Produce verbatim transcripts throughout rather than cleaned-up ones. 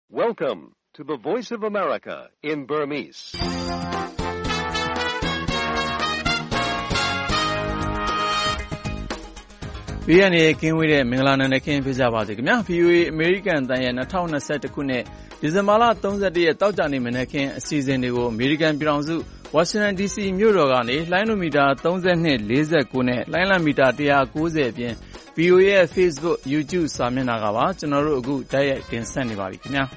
Welcome to the Voice of America in Burmese. ။ဗီအိုအေကင်းဝေးတဲ့မင်္ဂလာနံနက်ခင်းဖြစ်ကြပါစေခင်ဗျာ။ ဗီအိုအေအမေရိကန်အသံရဲ့၂၀၂၁ခုနှစ်ဒီဇင်ဘာလ၃၁ရက်တောက်ကြနေမနက်ခင်းအစီအစဉ်တွေကိုအမေရိကန်ပြည်ထောင်စုဝါရှင်တန်ဒီစီမြို့တော်ကနေလိုင်းနိုမီတာသုံး၂ ၄၉နဲ့လိုင်းလံမီတာ၁၉၀အပြင် ဗီအိုအေရဲ့ Facebook YouTube စာမျက်နှာကပါကျွန်တော်တို့အခုတိုက်ရိုက်တင်ဆက်နေပါပြီခင်ဗျာ။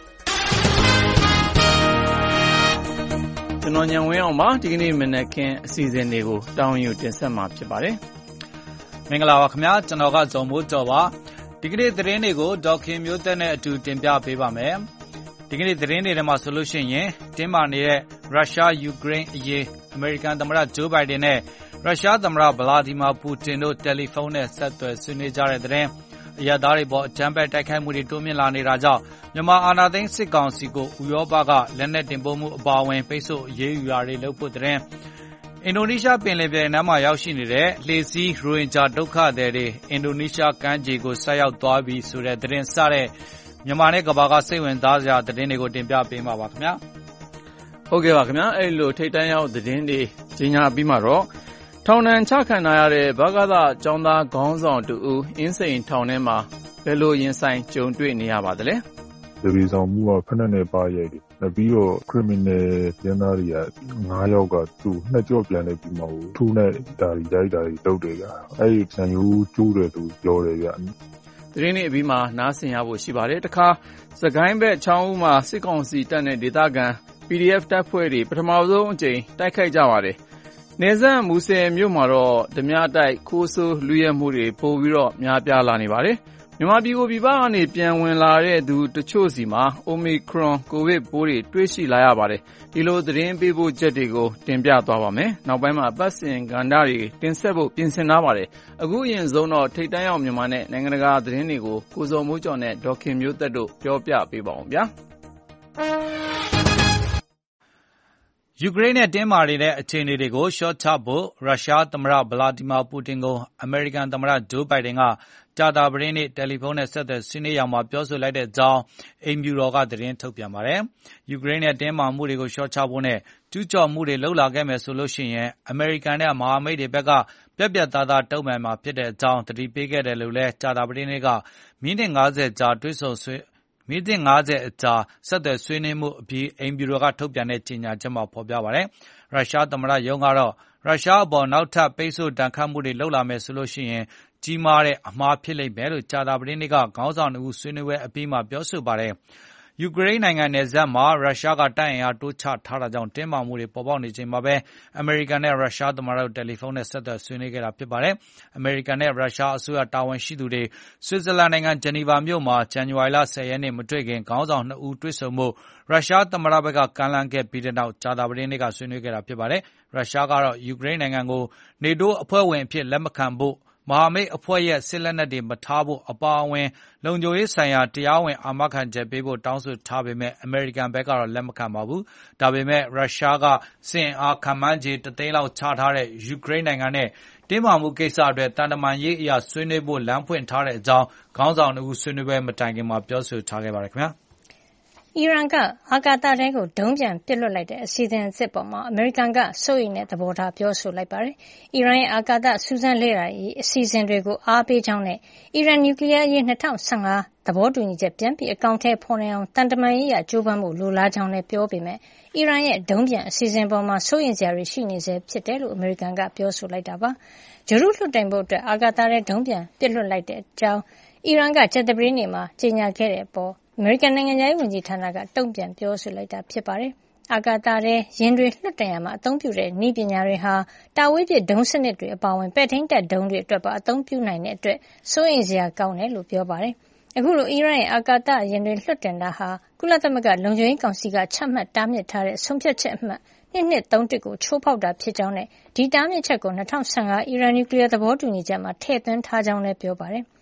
ကျွန်တော်ညံဝင်းအောင်ပါဒီကနေ့မနက်ခင်းအစီအစဉ်တွေကိုတောင်းယူတင်ဆက်မှာဖြစ်ပါတယ်။မင်္ဂလာပါခင်ဗျာကျွန်တော်ကဇော်မိုးကျော်ပါဒီကနေ့သတင်းတွေကိုဒေါက်ခင်မျိုးသက်နဲ့အတူတင်ပြပေးပါမယ်ဒီကနေ့သတင်းတွေထဲမှာဆိုလို့ရှိရင်တင်းမာနေတဲ့ရုရှားယူကရိန်းအရေးအမေရိကန်သမ္မတဂျိုးဘိုင်ဒန်နဲ့ရုရှားသမ္မတဗလာဒီမာပူတင်တို့တယ်လီဖုန်းနဲ့ဆက်သွယ်ဆွေးနွေးကြတဲ့သတင်းအရသားတွေပေါ်အကြမ်းဖက်တိုက်ခိုက်မှုတွေတိုးမြင့်လာနေတာကြောင့်မြန်မာအာဏာသိမ်းစစ်ကောင်စီကိုဥရောပကလက်နက်တင်ပို့မှုအပါအဝင်ပိတ်ဆို့အရေးယူရာတွေလုပ်ဖို့သတင်းအင်ဒိုနီးရှားပင်လယ်ပြင်နားမှာရောက်ရှိနေတဲ့လှေစီးရိုဟင်ဂျာဒုက္ခသည်တွေအင်ဒိုနီးရှားကမ်းခြေကိုဆက်ရောက်သွားပြီဆိုတဲ့သတင်းစတဲ့မြန်မာနဲ့ကမ္ဘာကစိတ်ဝင်စားစရာသတင်းတွေကိုတင်ပြပေးမှာပါခင်ဗျာဟုတ်ကဲ့ပါခင်ဗျာအဲ့လိုထိတ်တန့်ရောက်သတင်းတွေကြီးညာပြီးမှတော့ထောင်ဒဏ်ချခံရတဲ့ဗကသကျောင်းသားခေါင်းဆောင်တူဦးအင်းစိန်ထောင်ထဲမှာဘယ်လိုရင်ဆိုင်ကြုံတွေ့နေရပါသလဲဒီရီဆောင်မှုကဖက်နဲ့ပါရိုက်တယ်နောက်ပြီးတော့ criminal ကျန်းသားတွေက၅ယောက်ကသူ့နှစ်ကြော့ပြန်နေပြီးမှထူးနဲ့ဒါရီရိုက်တာတွေတုတ်တယ်ကြအဲ့ဒီဆန်ယူကျိုးတယ်သူပြောတယ်ကြသတင်းတွေအပြီးမှာနားဆင်ရဖို့ရှိပါတယ်တခါစကိုင်းဘက်ချောင်းဦးမှာစစ်ကောင်စီတပ်နဲ့ဒေသခံ ပီဒီအက်ဖ် တပ်ဖွဲ့တွေပထမဆုံးအကြိမ်တိုက်ခိုက်ကြပါတယ်နယ်စပ်မူဆယ်မြို့မှာတော့ဓမြတိုက်ခိုးဆိုးလူရဲမှုတွေပိုပြီးတော့များပြားလာနေပါတယ်မြန်မာပြည်ကိုပြည်ပကနေပြန်ဝင်လာတဲ့သူတချို့စီမှာ Omicron ကိုဗစ်ပိုးတွေတွေ့ရှိလာရပါတယ်ဒီလိုသတင်းပေးပို့ချက်တွေကိုတင်ပြသွားပါမယ်နောက်ပိုင်းမှာအပတ်စဉ်ကဏ္ဍတွေတင်ဆက်ဖို့ပြင်ဆင်ထားပါတယ်အခုအရင်ဆုံးတော့ထိတ်တန့်ရောက်မြန်မာနဲ့နိုင်ငံတကာသတင်းတွေကိုကိုဇော်မိုးကျော်နဲ့ဒေါက်ခင်မျိုးသက်တို့ပြောပြပေးပါအောင်ဗျာယူကရိန်းနဲ့တင်းမာနေတဲ့အခြေအနေတွေကိုရှော့ချဖို့ရုရှားသမ္မတဗလာဒီမာပူတင်ကိုအမေရိကန်သမ္မတဂျိုးဘိုင်ဒန်ကကြာသပတေးနေ့တယ်လီဖုန်းနဲ့ဆက်သွယ်ဆွေးနွေးရာမှာပြောဆိုလိုက်တဲ့အကြောင်းအိမ်ဖြူတော်ကသတင်းထုတ်ပြန်ပါတယ်။ယူကရိန်းနဲ့တင်းမာမှုတွေကိုရှော့ချဖို့နဲ့ကျူးကျော်မှုတွေလှုပ်လာခဲ့မယ်ဆိုလို့ရှိရင်အမေရိကန်နဲ့မဟာမိတ်တွေဘက်ကပြက်ပြက်သားသားတုံ့ပြန်မှာဖြစ်တဲ့အကြောင်းသတိပေးခဲ့တယ်လို့လည်းကြာသပတေးနေ့ကမိနစ်၅၀ကြာတွေ့ဆုံဆွေးမိနစ်၅၀အကြာဆက်သွယ်ဆွေးနွေးမှုအပြီးအိမ်ဖြူတော်ကထုတ်ပြန်တဲ့ကြေညာချက်မှာဖော်ပြပါတယ်။ရုရှားသမ္မတရုံးကတော့ရုရှားအပေါ်နောက်ထပ်ပိတ်ဆို့ဒဏ်ခတ်မှုတွေလုပ်လာမယ်ဆိုလို့ရှိရင်ကြီးမားတဲ့အမှားဖြစ်လိမ့်မယ်လို့ကြာသပတေးနေ့ကခေါင်းဆောင်တို့ဆွေးနွေးပွဲအပြီးမှာပြောဆိုပါတယ်။ယူကရိန်းနိုင်ငံနယ်စပ်မှာရုရှားကတပ်အင်အားတိုးချထားတာကြောင့်တင်းမာမှုတွေပေါ်ပေါက်နေချိန်မှာပဲအမေရိကန်နဲ့ရုရှားသမ္မတတို့တယ်လီဖုန်းနဲ့ဆက်သွယ်ဆွေးနွေးခဲ့တာဖြစ်ပါတယ်။အမေရိကန်နဲ့ရုရှားအစိုးရတာဝန်ရှိသူတွေဆွစ်ဇာလန်နိုင်ငံဂျနီဗာမြို့မှာဇန်နဝါရီလ၁၀ရက်နေ့မတွေ့ခင်ခေါင်းဆောင်နှစ်ဦးတွေ့ဆုံမှုရုရှားသမ္မတဘက်ကကမ်းလှမ်းခဲ့ပြီးတဲ့နောက်ကြာသပတေးနေ့ကဆွေးနွေးခဲ့တာဖြစ်ပါတယ်။ရုရှားကတော့ယူကရိန်းနိုင်ငံကိုနေတိုးအဖွဲ့ဝင်အဖြစ်လက်မခံဖို့မဟာမိတ်အဖွဲ့ရဲ့စစ်လက်နက်တွေမထားဖို့အပါအဝင်လုံခြုံရေးဆိုင်ရာတရားဝင်အာမခံချက်ပေးဖို့တောင်းဆိုထားပေမဲ့အမေရိကန်ဘက်ကတော့လက်မခံပါဘူး။ဒါပေမဲ့ရုရှားကစစ်အင်အားခန့်မှန်းခြေတသိန်းလောက်ချထားတဲ့ယူကရိန်းနိုင်ငံနဲ့တင်းမာမှုကိစ္စအတွက်တန်တမာရေးအရာဆွေးနွေးဖို့လမ်းဖွင့်ထားတဲ့အကြောင်းခေါင်းဆောင်တို့ဆွေးနွေးပွဲမတိုင်ခင်မှာပြောဆိုထားခဲ့ပါတယ်ခင်ဗျာ။အီရန်ကအာကာသထဲကိုဒုံးပြန်ပစ်လွှတ်လိုက်တဲ့အစီအစဉ်အသစ်ပေါ်မှာအမေရိကန်ကစိုးရိမ်တဲ့သဘောထားပြောဆိုလိုက်ပါတယ်။အီရန်ရဲ့အာကာသစူးစမ်းလေ့လာရေးအစီအစဉ်တွေကိုအားပေးကြောင်းနဲ့အီရန်နျူကလ িয়ার ရေး၂၀၁၅သဘောတူညီချက်ပြန်ပြီးအကောင့်ထဲဖော်နိုင်အောင်တန်တမာရေးရကြိုးပမ်းမှုလိုလားကြောင်းလည်းပြောပေမဲ့အီရန်ရဲ့ဒုံးပြန်အစီအစဉ်ပေါ်မှာစိုးရိမ်စရာတွေရှိနေစေဖြစ်တယ်လို့အမေရိကန်ကပြောဆိုလိုက်တာပါ။ဂျေရုလွှတ်တိုင်ဖို့အတွက်အာကာသထဲဒုံးပြန်ပစ်လွှတ်လိုက်တဲ့အကြောင်းအီရန်ကကြာသပတေးနေ့မှာကြေညာခဲ့တဲ့အပေါ်အမေရိကန်နိုင်ငံသားဝန်ကြီးဌာနကတုံ့ပြန်ပြောဆိုလိုက်တာဖြစ်ပါတယ်။အာကာသထဲရင်တွေလွှတ်တင်ရမှာအသုံးပြုတဲ့နည်းပညာတွေဟာတာဝေးပစ်ဒုံးစနစ်တွေအပါအဝင်ပဲ့ထိန်းတပ်ဒုံးတွေအတွက်ပါအသုံးပြုနိုင်တဲ့အတွက်စိုးရိမ်စရာကောင်းတယ်လို့ပြောပါတယ်။အခုလိုအီရန်ရဲ့အာကာသရင်တွေလွှတ်တင်တာဟာကုလသမဂ္ဂလုံခြုံရေးကောင်စီကချမှတ်တားမြစ်ထားတဲ့ဆုံးဖြတ်ချက်အမှတ်၂၂၃၁ကိုချိုးဖောက်တာဖြစ်ကြောင်းနဲ့ဒီတားမြစ်ချက်ကို၂၀၁၅အီရန်နျူကလ িয়ার သဘောတူညီချက်မှာထည့်သွင်းထားကြောင်းလည်းပြောပါတယ်။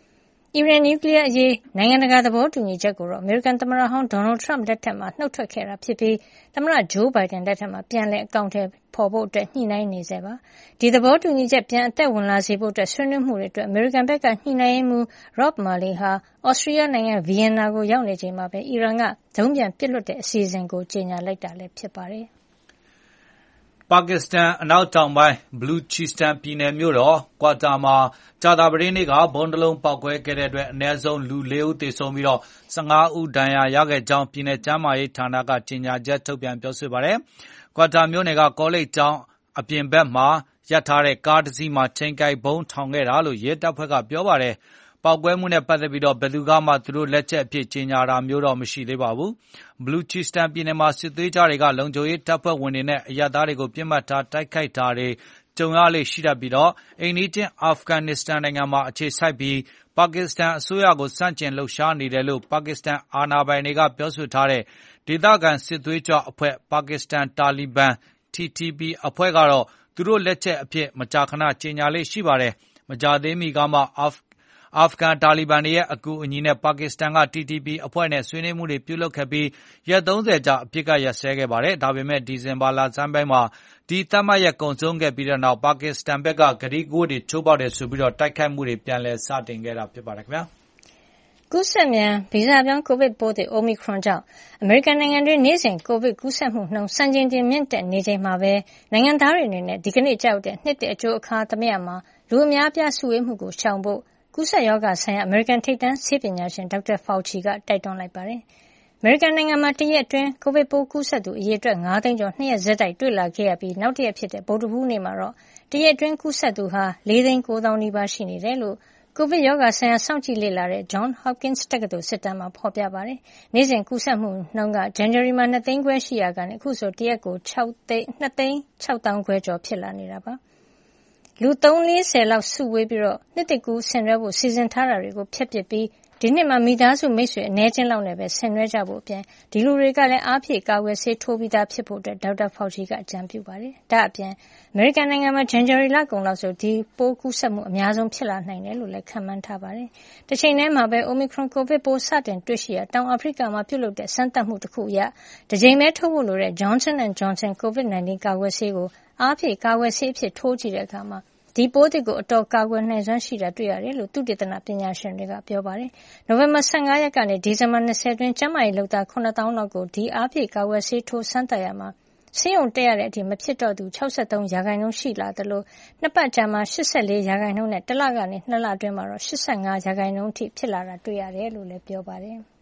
အီရန်နျူကလ িয়ার အရေးနိုင်ငံတကာသဘောတူညီချက်ကိုတော့အမေရိကန်သမ္မတဟောင်းဒေါ်နယ်ထရမ့်လက်ထက်မှာနှုတ်ထွက်ခဲ့တာဖြစ်ပြီးသမ္မတဂျိုးဘိုင်ဒန်လက်ထက်မှာပြန်လည်အကောင့်ထဲဖော်ဖို့အတွက်ညှိနှိုင်းနေဆဲပါဒီသဘောတူညီချက်ပြန်အသက်ဝင်လာစေဖို့အတွက်ဆွေးနွေးမှုတွေအတွက်အမေရိကန်ဘက်ကညှိနှိုင်းရေးမှူး Rob Malley ဟာဩစတြီးယားနိုင်ငံဗီယင်နာကိုရောက်နေချိန်မှာပဲအီရန်ကဒုံးပြန်ပစ်လွှတ်တဲ့အစီအစဉ်ကိုကြေညာလိုက်တာလည်းဖြစ်ပါတယ်ပါကစ္စတန်အနောက်တောင်ပိုင်းဘလူချီစတန်ပြည်နယ်မြို့တော်ကွာတာမှာကြာသပတေးနေ့ကဘုံတလုံးပေါက်ကွဲခဲ့တဲ့အတွက်အနည်းဆုံးလူလေးဦးသေဆုံးပြီးတော့၁၅ဦးဒဏ်ရာရခဲ့ကြောင်းပြည်နယ်ကျန်းမာရေးဌာနကကြေညာချက်ထုတ်ပြန်ပြောဆိုပါတယ်။ကွာတာမြို့နယ်ကကောလိပ်ကျောင်းအပြင်ဘက်မှာရပ်ထားတဲ့ကားတစ်စီးမှာချိန်ကိုက်ဘုံထောင်ခဲ့တာလို့ရဲတပ်ဖွဲ့ကပြောပါတယ်။ပေါက်ကွဲမှုနဲ့ပတ်သက်ပြီးတော့ဘယ်သူကမှသူတို့လက်ချက်အဖြစ်ကြေညာတာမျိုးတော့မရှိသေးပါဘူး။ဘလူချီစတန်ပြည်နယ်မှာစစ်သွေးကြတွေကလုံခြုံရေးတပ်ဖွဲ့ဝင်တွေနဲ့အရပ်သားတွေကိုပြစ်မှတ်ထားတိုက်ခိုက်တာတွေကြုံရလေရှိတတ်ပြီးတော့အိမ်နီးချင်းအာဖဂန်နစ္စတန်နိုင်ငံမှာအခြေစိုက်ပြီးပါကစ္စတန်အစိုးရကိုစန့်ကျင်လှုပ်ရှားနေတယ်လို့ပါကစ္စတန်အာဏာပိုင်တွေကပြောဆိုထားတဲ့ဒေသခံစစ်သွေးကြွအဖွဲ့ပါကစ္စတန်တာလီဘန် T T P အဖွဲ့ကတော့သူတို့လက်ချက်အဖြစ်မကြာခဏကြေညာလေရှိပါတယ်။မကြာသေးမီကမှအာအာဖဂန်တာလီဘန်တွေရဲ့အကူအညီနဲ့ပါကစ္စတန်က T T P အဖွဲ့နဲ့ဆွေးနွေးမှုတွေပြုလုပ်ခဲ့ပြီးရက်သုံးဆယ်ကြာအပြစ်ကရပ်စဲခဲ့ပါတယ်။ဒါပေမဲ့ဒီဇင်ဘာလဆန်းပိုင်းမှာဒီသတ်မှတ်ရက်ကုန်ဆုံးခဲ့ပြီးတဲ့နောက်ပါကစ္စတန်ဘက်ကဂတိကဝတ်တွေချိုးဖောက်တယ်ဆိုပြီးတော့တိုက်ခိုက်မှုတွေပြန်လည်စတင်ခဲ့တာဖြစ်ပါတယ်ခင်ဗျာ။ကူးစက်မြန်ဗီဇပြောင်းကိုဗစ်ပိုးသစ် Omicron ကြောင့်အမေရိကန်နိုင်ငံတွင်းနေ့စဉ်ကိုဗစ်ကူးစက်မှုနှုန်းစံချိန်တင်မြင့်တက်နေချိန်မှာပဲနိုင်ငံသားတွေအနေနဲ့ဒီကနေ့ကြောက်တဲ့နှစ်တအကျိုးအခါသမယမှာလူအများပြစုဝေးမှုကိုရှောင်ဖို့ကူးစက်ရောဂါဆိုင်ရာအမေရိကန်ထိပ်တန်းဆေးပညာရှင်ဒေါက်တာဖောက်ချီကတိုက်တွန်းလိုက်ပါတယ်။အမေရိကန်နိုင်ငံမှာတရက်အတွင်းကိုဗစ်ပိုးကူးစက်သူအရေအတွက်၅သိန်းကျော်နှစ်ရက်ဆက်တိုက်တွေ့လာခဲ့ရပြီးနောက်တရက်ဖြစ်တဲ့ဗုဒ္ဓဟူးနေ့မှာတော့တရက်အတွင်းကူးစက်သူဟာ၄သိန်း၉သောင်းနီးပါးရှိနေတယ်လို့ကိုဗစ်ရောဂါဆိုင်ရာစောင့်ကြည့်လေ့လာတဲ့ Johns Hopkins တက္ကသိုလ်စစ်တမ်းမှာဖော်ပြပါတယ်။နေ့စဉ်ကူးစက်မှုနှုန်းကဇန်နဝါရီမှာ၂သိန်းခွဲရှိရာကနေအခုဆိုတရက်ကို၂သိန်း၆သောင်းခွဲကျော်ဖြစ်လာနေတာပါ။လူသုံးလေးဆယ်လောက်စုဝေးပြီးတော့နှစ်တကူဆင်နွှဲဖို့စီစဉ်ထားတာတွေကိုဖျက်ပစ်ပြီးဒီနှစ်မှာမိသားစုမိတ်ဆွေအနည်းချင်းလောက်နဲ့ပဲဆင်နွှဲကြဖို့အပြင်ဒီလူတွေကလည်းအားဖြည့်ကာကွယ်ဆေးထိုးပြီးသားဖြစ်ဖို့အတွက်ဒေါက်တာဖောက်ချီကအကြံပြုပါတယ်။ဒါ့အပြင်အမေရိကန်နိုင်ငံမှာဇန်နဝါရီလကုန်လောက်ဆိုဒီပိုးကူးစက်မှုအများဆုံးဖြစ်လာနိုင်တယ်လို့လည်းခန့်မှန်းထားပါတယ်။တစ်ချိန်တည်းမှာပဲ Omicron ကိုဗစ်ပိုးစတင်တွေ့ရှိရာတောင်အာဖရိကမှာပြုလုပ်တဲ့စမ်းသပ်မှုတစ်ခုအရတစ်ကြိမ်ပဲထိုးဖို့လိုတဲ့ Johnson and Johnson ကိုဗစ်၁၉ ကာကွယ်ဆေးကိုအားဖြည့်ကာကွယ်ဆေးအဖြစ်ထိုးကြည့်တဲ့အခါမှာဒီပိုးသစ်ကိုအတော်ကာကွယ်နိုင်စွမ်းရှိတာတွေ့ရတယ်လို့သုတေသနပညာရှင်တွေကပြောပါတယ်။နိုဝင်ဘာ၁၅ရက်ကနေဒီဇင်ဘာ၂၀အတွင်းကျန်းမာရေးလုပ်သား၇သောင်းလောက်ကိုဒီအားဖြည့်ကာကွယ်ဆေးထိုးစမ်းသပ်ရမှာဆေးရုံတက်ရတဲ့အထိမဖြစ်တော့သူ၆၃ရာခိုင်နှုန်းရှိလာသလိုနှစ်ပတ်ကြာမှ၈၄ရာခိုင်နှုန်းနဲ့တစ်လကနေနှစ်လအတွင်းမှာတော့၈၅ရာခိုင်နှုန်းအထိဖြစ်လာတာတွေ့ရတယ်လို့လည်းပြောပါတယ်။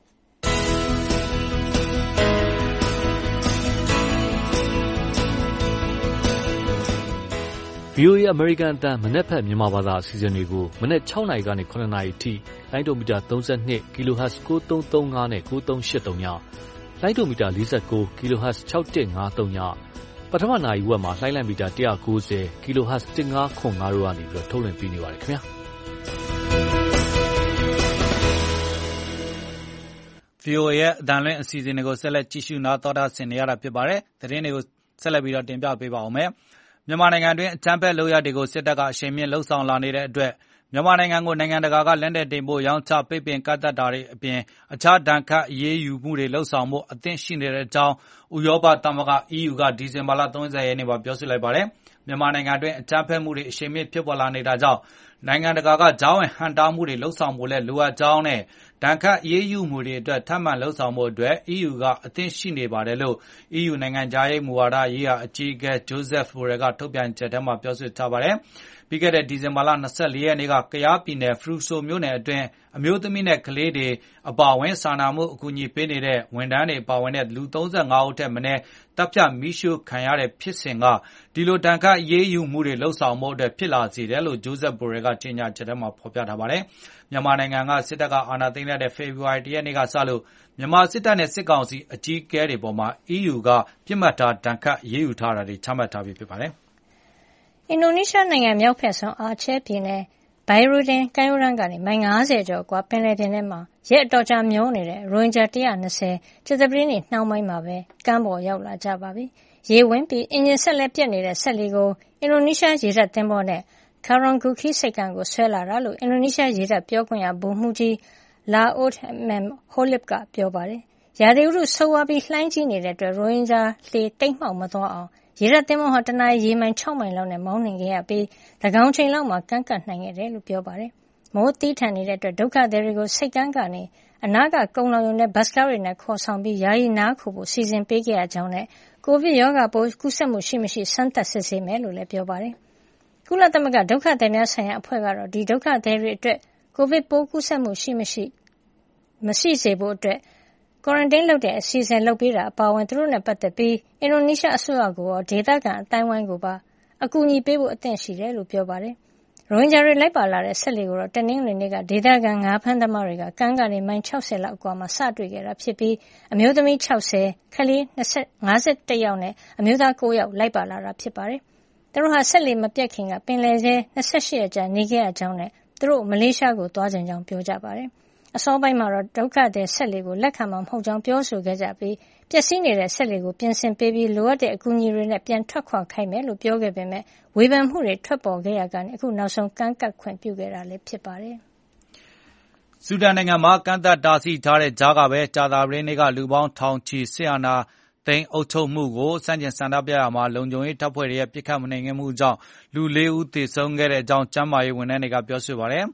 V O A အမေရိကန်အသံမနက်ဖြန်မြန်မာဘာသာအစီအစဉ်တွေကိုမနက်၆နာရီကနေ၇နာရီအထိလိုင်းဒိုမီတာ၃၂ kHz ၉၃၃၅နဲ့၉၃၈၃ညလိုင်းဒိုမီတာ၄၉ kHz ၆၁၅၃ညပထမနာရီဝက်မှာလိုင်းလံမီတာ၁၉၀ kHz ၁၅၇၅တို့ကနေပြီးတော့ထုတ်လွှင့်ပေးနေပါတယ်ခင်ဗျာ။ V O A ရဲ့အသံလွှင့်အစီအစဉ်တွေကိုဆက်လက်ကြည့်ရှုနားတော်တာဆင်နေရတာဖြစ်ပါတယ်။သတင်းတွေကိုဆက်လက်ပြီးတော့တင်ပြပေးပါဦးမယ်။မြန်မာနိုင်ငံတွင်းအကြမ်းဖက်လုပ်ရပ်တွေကိုစစ်တပ်ကအရှိန်မြင့်လှုံ့ဆော်လာနေတဲ့အတွက်မြန်မာနိုင်ငံကိုနိုင်ငံတကာကလက်နက်တင်ပို့ရောင်းချပိတ်ပင်ကန့်သတ်တာတွေအပြင်အခြားဒဏ်ခတ်အရေးယူမှုတွေလှုံ့ဆော်မှုအသင့်ရှိနေတဲ့အကြောင်းဥရောပသမဂ္ဂ E U ကဒီဇင်ဘာလ၃၀ရက်နေ့မှာပြောဆိုလိုက်ပါတယ်။မြန်မာနိုင်ငံတွင်းအကြမ်းဖက်မှုတွေအရှိန်မြင့်ဖြစ်ပေါ်လာနေတာကြောင့်နိုင်ငံတကာကကြားဝင်ဟန့်တားမှုတွေလှုံ့ဆော်ဖို့လဲလိုအပ်ကြောင်းနဲ့ဒဏ်ခတ်အရေးယူမှုတွေအတွက်ထပ်မံလှုံ့ဆော်မှုအတွက် E U ကအသင့်ရှိနေပါတယ်လို့ E U နိုင်ငံသားရေးမူဝါဒရေးရာအကြီးအကဲ Joseph Borrell ကထုတ်ပြန်ချက်ထဲမှာပြောဆိုထားပါတယ်။ပြီးခဲ့တဲ့ဒီဇင်ဘာလ၂၄ရက်နေ့ကကယားပြည်နယ်ဖရူဆိုမြို့နယ်အတွင်းအမျိုးသမီးနဲ့ကလေးတွေအပါအဝင်စာနာမှုအကူအညီပေးနေတဲ့ဝန်ထမ်းတွေပါဝင်တဲ့လူ၃၅ဦးထက်မနည်းတပ်ဖြတ်မိရှုခံရတဲ့ဖြစ်စဉ်ကဒီလိုတန်ခတ်ရေးယူမှုတွေလှုံ့ဆော်မှုအတွက်ဖြစ်လာစေတယ်လို့ Joseph Borrell ကကြေညာချက်ထဲမှာဖော်ပြထားပါတယ်။မြန်မာနိုင်ငံကစစ်တပ်ကအာဏာသိမ်းတဲ့ဖေဖော်ဝါရီလ၁ရက်နေ့ကစလို့မြန်မာစစ်တပ်နဲ့စစ်ကောင်စီအကြီးအကဲတွေပေါ်မှာ E U ကပြစ်မှတ်ထားဒဏ်ခတ်ရေးယူထားတာတွေချမှတ်ထားပြီးဖြစ်ပါတယ်။အင်ဒိုနီးရှားနိုင်ငံမြောက်ဘက်ဆုံးအာချဲပြည်နယ်ဘိုင်ရိုဒင်ကမ်းရိုးတန်းကနေမိုင်၅၀ကျော်ကွာပင်လယ်ပြင်ထဲမှာရက်အတော်ကြာမျောနေတဲ့ရိုဟင်ဂျာ၁၂၀ကျသပတေးနေ့နှောင်းပိုင်းမှာပဲကမ်းပေါ်ရောက်လာကြပါပြီ။ရေဝင်ပြီးအင်ဂျင်ဆက်လက်ပြတ်နေတဲ့ဆက်လီကိုအင်ဒိုနီးရှားရေတပ်သင်္ဘောနဲ့ Karang Gukhi စိတ်ကမ်းကိုဆွဲလာတာလို့အင်ဒိုနီးရှားရေတပ်ပြောခွင့်ရဗိုလ်မှူးကြီး Laut Mem Holip ကပြောပါတယ်။ရာသီဥတုဆိုးဝါးပြီးလှိုင်းကြီးနေတဲ့အတွက်ရိုဟင်ဂျာလှေတိတ်မှောက်မသွားအောင်ရေတပ်သင်္ဘောဟာတနာရီရေမိုင်၆မိုင်လောက်နဲ့မောင်းနှင်ခဲ့ရပြီးသန်းခေါင်ချိန်လောက်မှာကမ်းကပ်နိုင်ခဲ့တယ်လို့ပြောပါတယ်။မိုးသီးထန်နေတဲ့အတွက်ဒုက္ခသည်တွေကိုစိတ်ကမ်းကနေအနားကကုန်းလောင်ရုံနဲ့ဘတ်စကားတွေနဲ့ခေါ်ဆောင်ပြီးယာယီနားခိုဖို့စီစဉ်ပေးခဲ့ရကြောင်းနဲ့ကိုဗစ်ရောဂါပိုးကူးစက်မှုရှိမရှိစမ်းသပ်စစ်ဆေးမယ်လို့လည်းပြောပါတယ်။ကုလသမဂ္ဂဒုက္ခသည်များဆိုင်ရာအဖွဲ့ကတော့ဒီဒုက္ခသည်တွေအတွက်ကိုဗစ်ပိုးကူးစက်မှုရှိမရှိမရှိစေဖို့အတွက်ကွာရန်တင်းလုပ်တဲ့အစီအစဉ်လုပ်ပေးတာအပါအဝင်သူတို့နဲ့ပတ်သက်ပြီးအင်ဒိုနီးရှားအစိုးရကိုရောဒေသခံအတိုင်းဝိုင်းကိုပါအကူအညီပေးဖို့အသင့်ရှိတယ်လို့ပြောပါတယ်။ရိုဟင်ဂျာတွေလိုက်ပါလာတဲ့ဆက်လီကိုတော့တနင်္ဂနွေနေ့ကဒေသခံငါးဖမ်းသမားတွေကကမ်းကနေမိုင်၆၀လောက်အကွာမှာစတွေ့ခဲ့တာဖြစ်ပြီးအမျိုးသမီး၆၀၊ကလေး၅၁ယောက်နဲ့အမျိုးသား၉ယောက်လိုက်ပါလာတာဖြစ်ပါတယ်။သူတို့ဟာဆက်လီမပြတ်ခင်ကပင်လယ်ထဲ၂၈ရက်ကြာနေခဲ့ရကြောင်းနဲ့သူတို့မလေးရှားကိုသွားကြကြောင်းပြောကြပါတယ်။အစောပိုင်းမှာတော့ဒုက္ခသည်ဆက်လီကိုလက်ခံမှာမဟုတ်ကြောင်းပြောဆိုခဲ့ကြပြီးပျက်စီးနေတဲ့ဆက်လီကိုပြင်ဆင်ပေးပြီးလိုအပ်တဲ့အကူအညီတွေနဲ့ပြန်ထွက်ခွာခိုင်းမယ်လို့ပြောခဲ့ပေမဲ့ဝေဖန်မှုတွေထွက်ပေါ်ခဲ့ရကနေအခုနောက်ဆုံးကမ်းကပ်ခွင့်ပြုခဲ့တာလည်းဖြစ်ပါတယ်။ဆူဒန်နိုင်ငံမှာကန့်သတ်တားဆီးထားတဲ့ကြားကပဲကြာသပတေးနေ့ကလူပေါင်းထောင်ချီစစ်အာဏာသိမ်းအုပ်ချုပ်မှုကိုစန့်ကျင်ဆန္ဒပြရာမှာလုံခြုံရေးတပ်ဖွဲ့တွေရဲ့ပစ်ခတ်နှိမ်နင်းမှုကြောင့်လူလေးဦးသေဆုံးခဲ့တဲ့အကြောင်းကျန်းမာရေးဝန်ထမ်းတွေကပြောဆိုပါတယ်။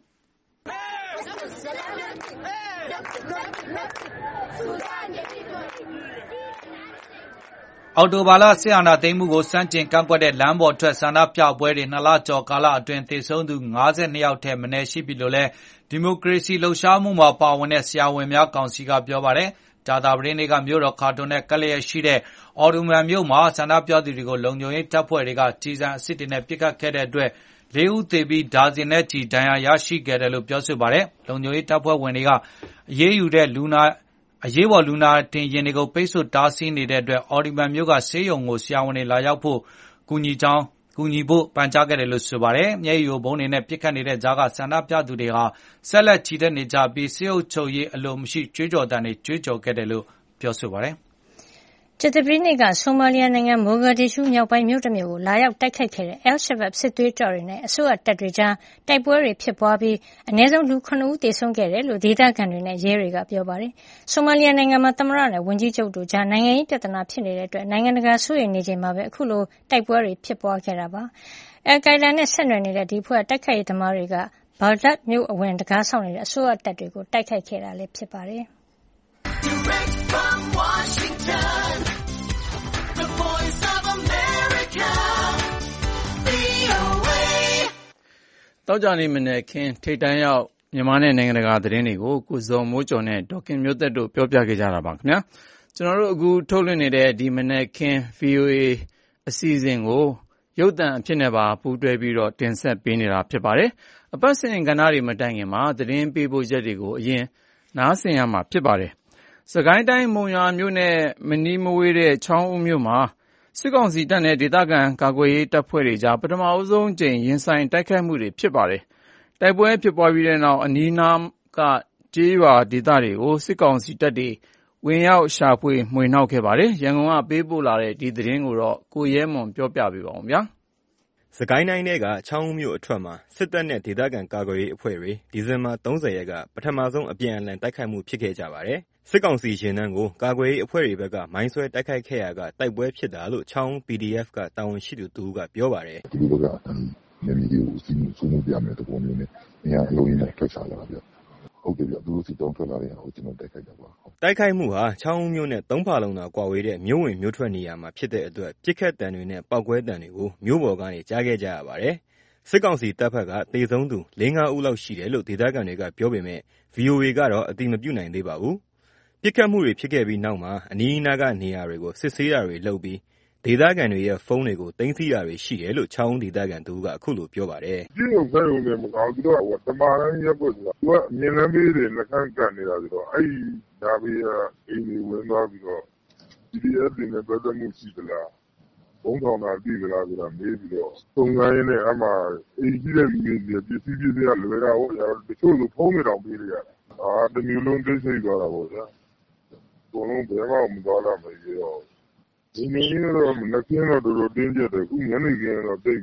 အော်တိုဘာလစစ်အာဏာသိမ်းမှုကိုစန့်ကျင်ကန့်ကွက်တဲ့လမ်းပေါ်ထွက်ဆန္ဒပြပွဲတွေနှစ်လကျော်ကာလအတွင်းသေဆုံးသူ၅၂ယောက်ထက်မနည်းရှိပြီလို့လည်းဒီမိုကရေစီလှုပ်ရှားမှုမှာပါဝင်တဲ့ဆရာဝန်များကောင်စီကပြောပါတယ်။ကြာသပတေးနေ့ကမြို့တော်ခါတွန်နဲ့ကပ်လျက်ရှိတဲ့အော်ဒူမန်မြို့မှာဆန္ဒပြသူတွေကိုလုံခြုံရေးတပ်ဖွဲ့တွေကကျည်ဆံအစစ်တွေနဲ့ပစ်ခတ်ခဲ့တဲ့အတွက်လေးဦးသေပြီးဒါဇင်နဲ့ချီဒဏ်ရာရရှိခဲ့တယ်လို့ပြောဆိုပါတယ်။လုံခြုံရေးတပ်ဖွဲ့ဝင်တွေကအရေးယူတဲ့လူနာအရေးပေါ်လူနာတင်ယာဉ်တွေကိုပိတ်ဆို့တားဆီးနေတဲ့အတွက်အော်ဒီမန်မြို့ကဆေးရုံကိုဆရာဝန်တွေလာရောက်ဖို့ကူညီကြောင်းကူညီဖို့ပန်ကြားခဲ့တယ်လို့ဆိုပါတယ်။မျက်ရည်ယိုဗုံးတွေနဲ့ပစ်ခတ်နေတဲ့ကြားကဆန္ဒပြသူတွေဟာဆက်လက်ချီတက်နေကြပြီးစစ်အုပ်ချုပ်ရေးအလိုမရှိကြွေးကြော်တမ်းတွေကြွေးကြော်ခဲ့တယ်လို့ပြောဆိုပါတယ်။ကြာသပတေးနေ့ကဆိုမာလီယာနိုင်ငံမိုဂါဒစ်ရှူးမြောက်ပိုင်းမြို့တစ်မြို့ကိုလာရောက်တိုက်ခိုက်ခဲ့တဲ့ Al-Shabaab စစ်သွေးကြွတွေနဲ့အစိုးရတပ်တွေကြားတိုက်ပွဲတွေဖြစ်ပွားပြီးအနည်းဆုံးလူ၇ဦးသေဆုံးခဲ့တယ်လို့ဒေသခံတွေနဲ့ရဲတွေကပြောပါတယ်။ဆိုမာလီယာနိုင်ငံမှာသမ္မတနဲ့ဝန်ကြီးချုပ်တို့ကြားနိုင်ငံရေးပြဿနာဖြစ်နေတဲ့အတွက်နိုင်ငံတကာစိုးရိမ်နေချိန်မှာပဲအခုလိုတိုက်ပွဲတွေဖြစ်ပွားခဲ့တာပါ။ Al-Qaeda နဲ့ဆက်နွယ်နေတဲ့ဒီဖွဲ့တိုက်ခိုက်ရေးသမားတွေကဘာဂဒတ်မြို့အဝင်တကားဆောင်နေတဲ့အစိုးရတပ်တွေကိုတိုက်ခိုက်ခဲ့တာလည်းဖြစ်ပါတယ်။ Washington The Voice of America တောက်ကြနေမနေ့ခင်ထိတ်တန်းရောက်မြန်မာနဲ့နိုင်ငံတကာသတင်းတွေကိုကိုဇော်မိုးကျော်နဲ့ဒေါက်ခင်မျိုးသက်တို့ပြောပြခဲ့ကြတာပါခင်ဗျာကျွန်တော်တို့အခုထုတ်လွှင့်နေတဲ့ဒီမနေ့ခင် ဗွီအိုအေ အစီအစဉ်ကိုရုပ်သံအဖြစ်နဲ့ပါပူးတွဲပြီးတော့တင်ဆက်ပေးနေတာဖြစ်ပါတယ်အပတ်စဉ်ကဏ္ဍတွေမတိုင်ခင်မှာသတင်းပေးပို့ချက်တွေကိုအရင်နားဆင်ရမှာဖြစ်ပါတယ်စကိုင်းတိုင်းမုံရွာမြို့နဲ့မနီးမဝေးတဲ့ချောင်းဦးမြို့မှာစစ်ကောင်စီတပ်နဲ့ဒေသခံကာကွယ်ရေးတပ်ဖွဲ့တွေကြားပထမအဆုံးအကြိမ်ရင်ဆိုင်တိုက်ခိုက်မှုတွေဖြစ်ပါတယ်။တိုက်ပွဲဖြစ်ပွားပြီးတဲ့နောက်အနီးနားကကျေးရွာဒေသတွေကိုစစ်ကောင်စီတပ်တွေဝင်ရောက်ရှာဖွေမွှေနှောက်ခဲ့ပါတယ်။ရန်ကုန်ကပေးပို့လာတဲ့ဒီသတင်းကိုတော့ကိုရဲမွန်ပြောပြပေးပါဦးဗျာ။စကိုင်းတိုင်းထဲကချောင်းဦးမြို့အထွက်မှာစစ်တပ်နဲ့ဒေသခံကာကွယ်ရေးအဖွဲ့တွေဒီဇင်ဘာ၃၀ရက်ကပထမဆုံးအပြန်အလှန်တိုက်ခိုက်မှုဖြစ်ခဲ့ကြပါတယ်။စစ်ကောင်စီရင်နှန်းကိုကာကွယ်ရေးအဖွဲ့တွေဘက်ကမိုင်းဆွဲတိုက်ခိုက်ခဲ့ရာကတိုက်ပွဲဖြစ်တာလို့ချောင်း ပီဒီအက်ဖ် ကတာဝန်ရှိသူတဦးကပြောပါတယ်။သူတို့ကနယ်မြေကိုစီးစုမှုပြမယ်တပုံမျိုးနဲ့နေရာအလုံးကြီးနဲ့ထွက်ချလာတာဗျ။ဟုတ်တယ်ဗျသူတို့စီတောင်းထွက်လာတဲ့ဟာကိုကျွန်တော်တိုက်ခိုက်တာပါ။တိုက်ခိုက်မှုဟာချောင်းဦးမြို့နဲ့သုံးဖာလုံသာကွာဝေးတဲ့မြို့ဝင်မြို့ထွက်နေရာမှာဖြစ်တဲ့အတွက်ပြစ်ခတ်တံတွေနဲ့ပောက်ကွဲတံတွေကိုမြို့ပေါ်ကနေကြားခဲ့ကြရပါတယ်။စစ်ကောင်စီတပ်ဖက်ကတေဆုံးသူလေးငါးဦးလောက်ရှိတယ်လို့ဒေသခံတွေကပြောပေမဲ့ ဗွီအိုအေ ကတော့အတည်မပြုနိုင်သေးပါဘူး။ပြစ်ခတ်မှုတွေဖြစ်ခဲ့ပြီးနောက်မှာအနီးအနားကနေရာတွေကိုစစ်ဆေးတာတွေလုပ်ပြီးဒေသခံတွေရဲ့ဖုန်းတွေကိုသိမ်းဆည်းတာတွေရှိတယ်လို့ချောင်းဒေသခံသူကအခုလိုပြောပါတယ်။ဒီလိုဆိုင်ုံနဲ့မကောင်းသူတို့ကတမာရန်ရပ်ဖို့ဆိုတာသူကအမြင်လမ်းပေးတယ်လက်ခံကန်နေတာဆိုတော့အဲ့ဒီဒါပေအင်းကြီးဝင်သွားပြီးတော့ ပီဒီအက်ဖ် တွေနဲ့ပတ်သက်မှုရှိသလားဘုံထောင်တာပြည်သလားဆိုတာမေးပြီးတော့သုံးတိုင်းနဲ့အမှအေးကြီးတဲ့လူတွေပစ္စည်းပစ္စည်းကလွယ်တာဟုတ်ရတချို့ဆိုဖုန်းတွေတောင်ပေးရတာအာတမျိုးလုံးသိသိသွားတာပေါ့ဗျာဘုံလုံးဘယ်မှမသွားလာမရတော့ဒီနေ့တော့မနက်ခင်းတော့တော်တော်တင်းကျပ်တယ်ခုညနေခင်းတော့တိတ်ပြီးတော့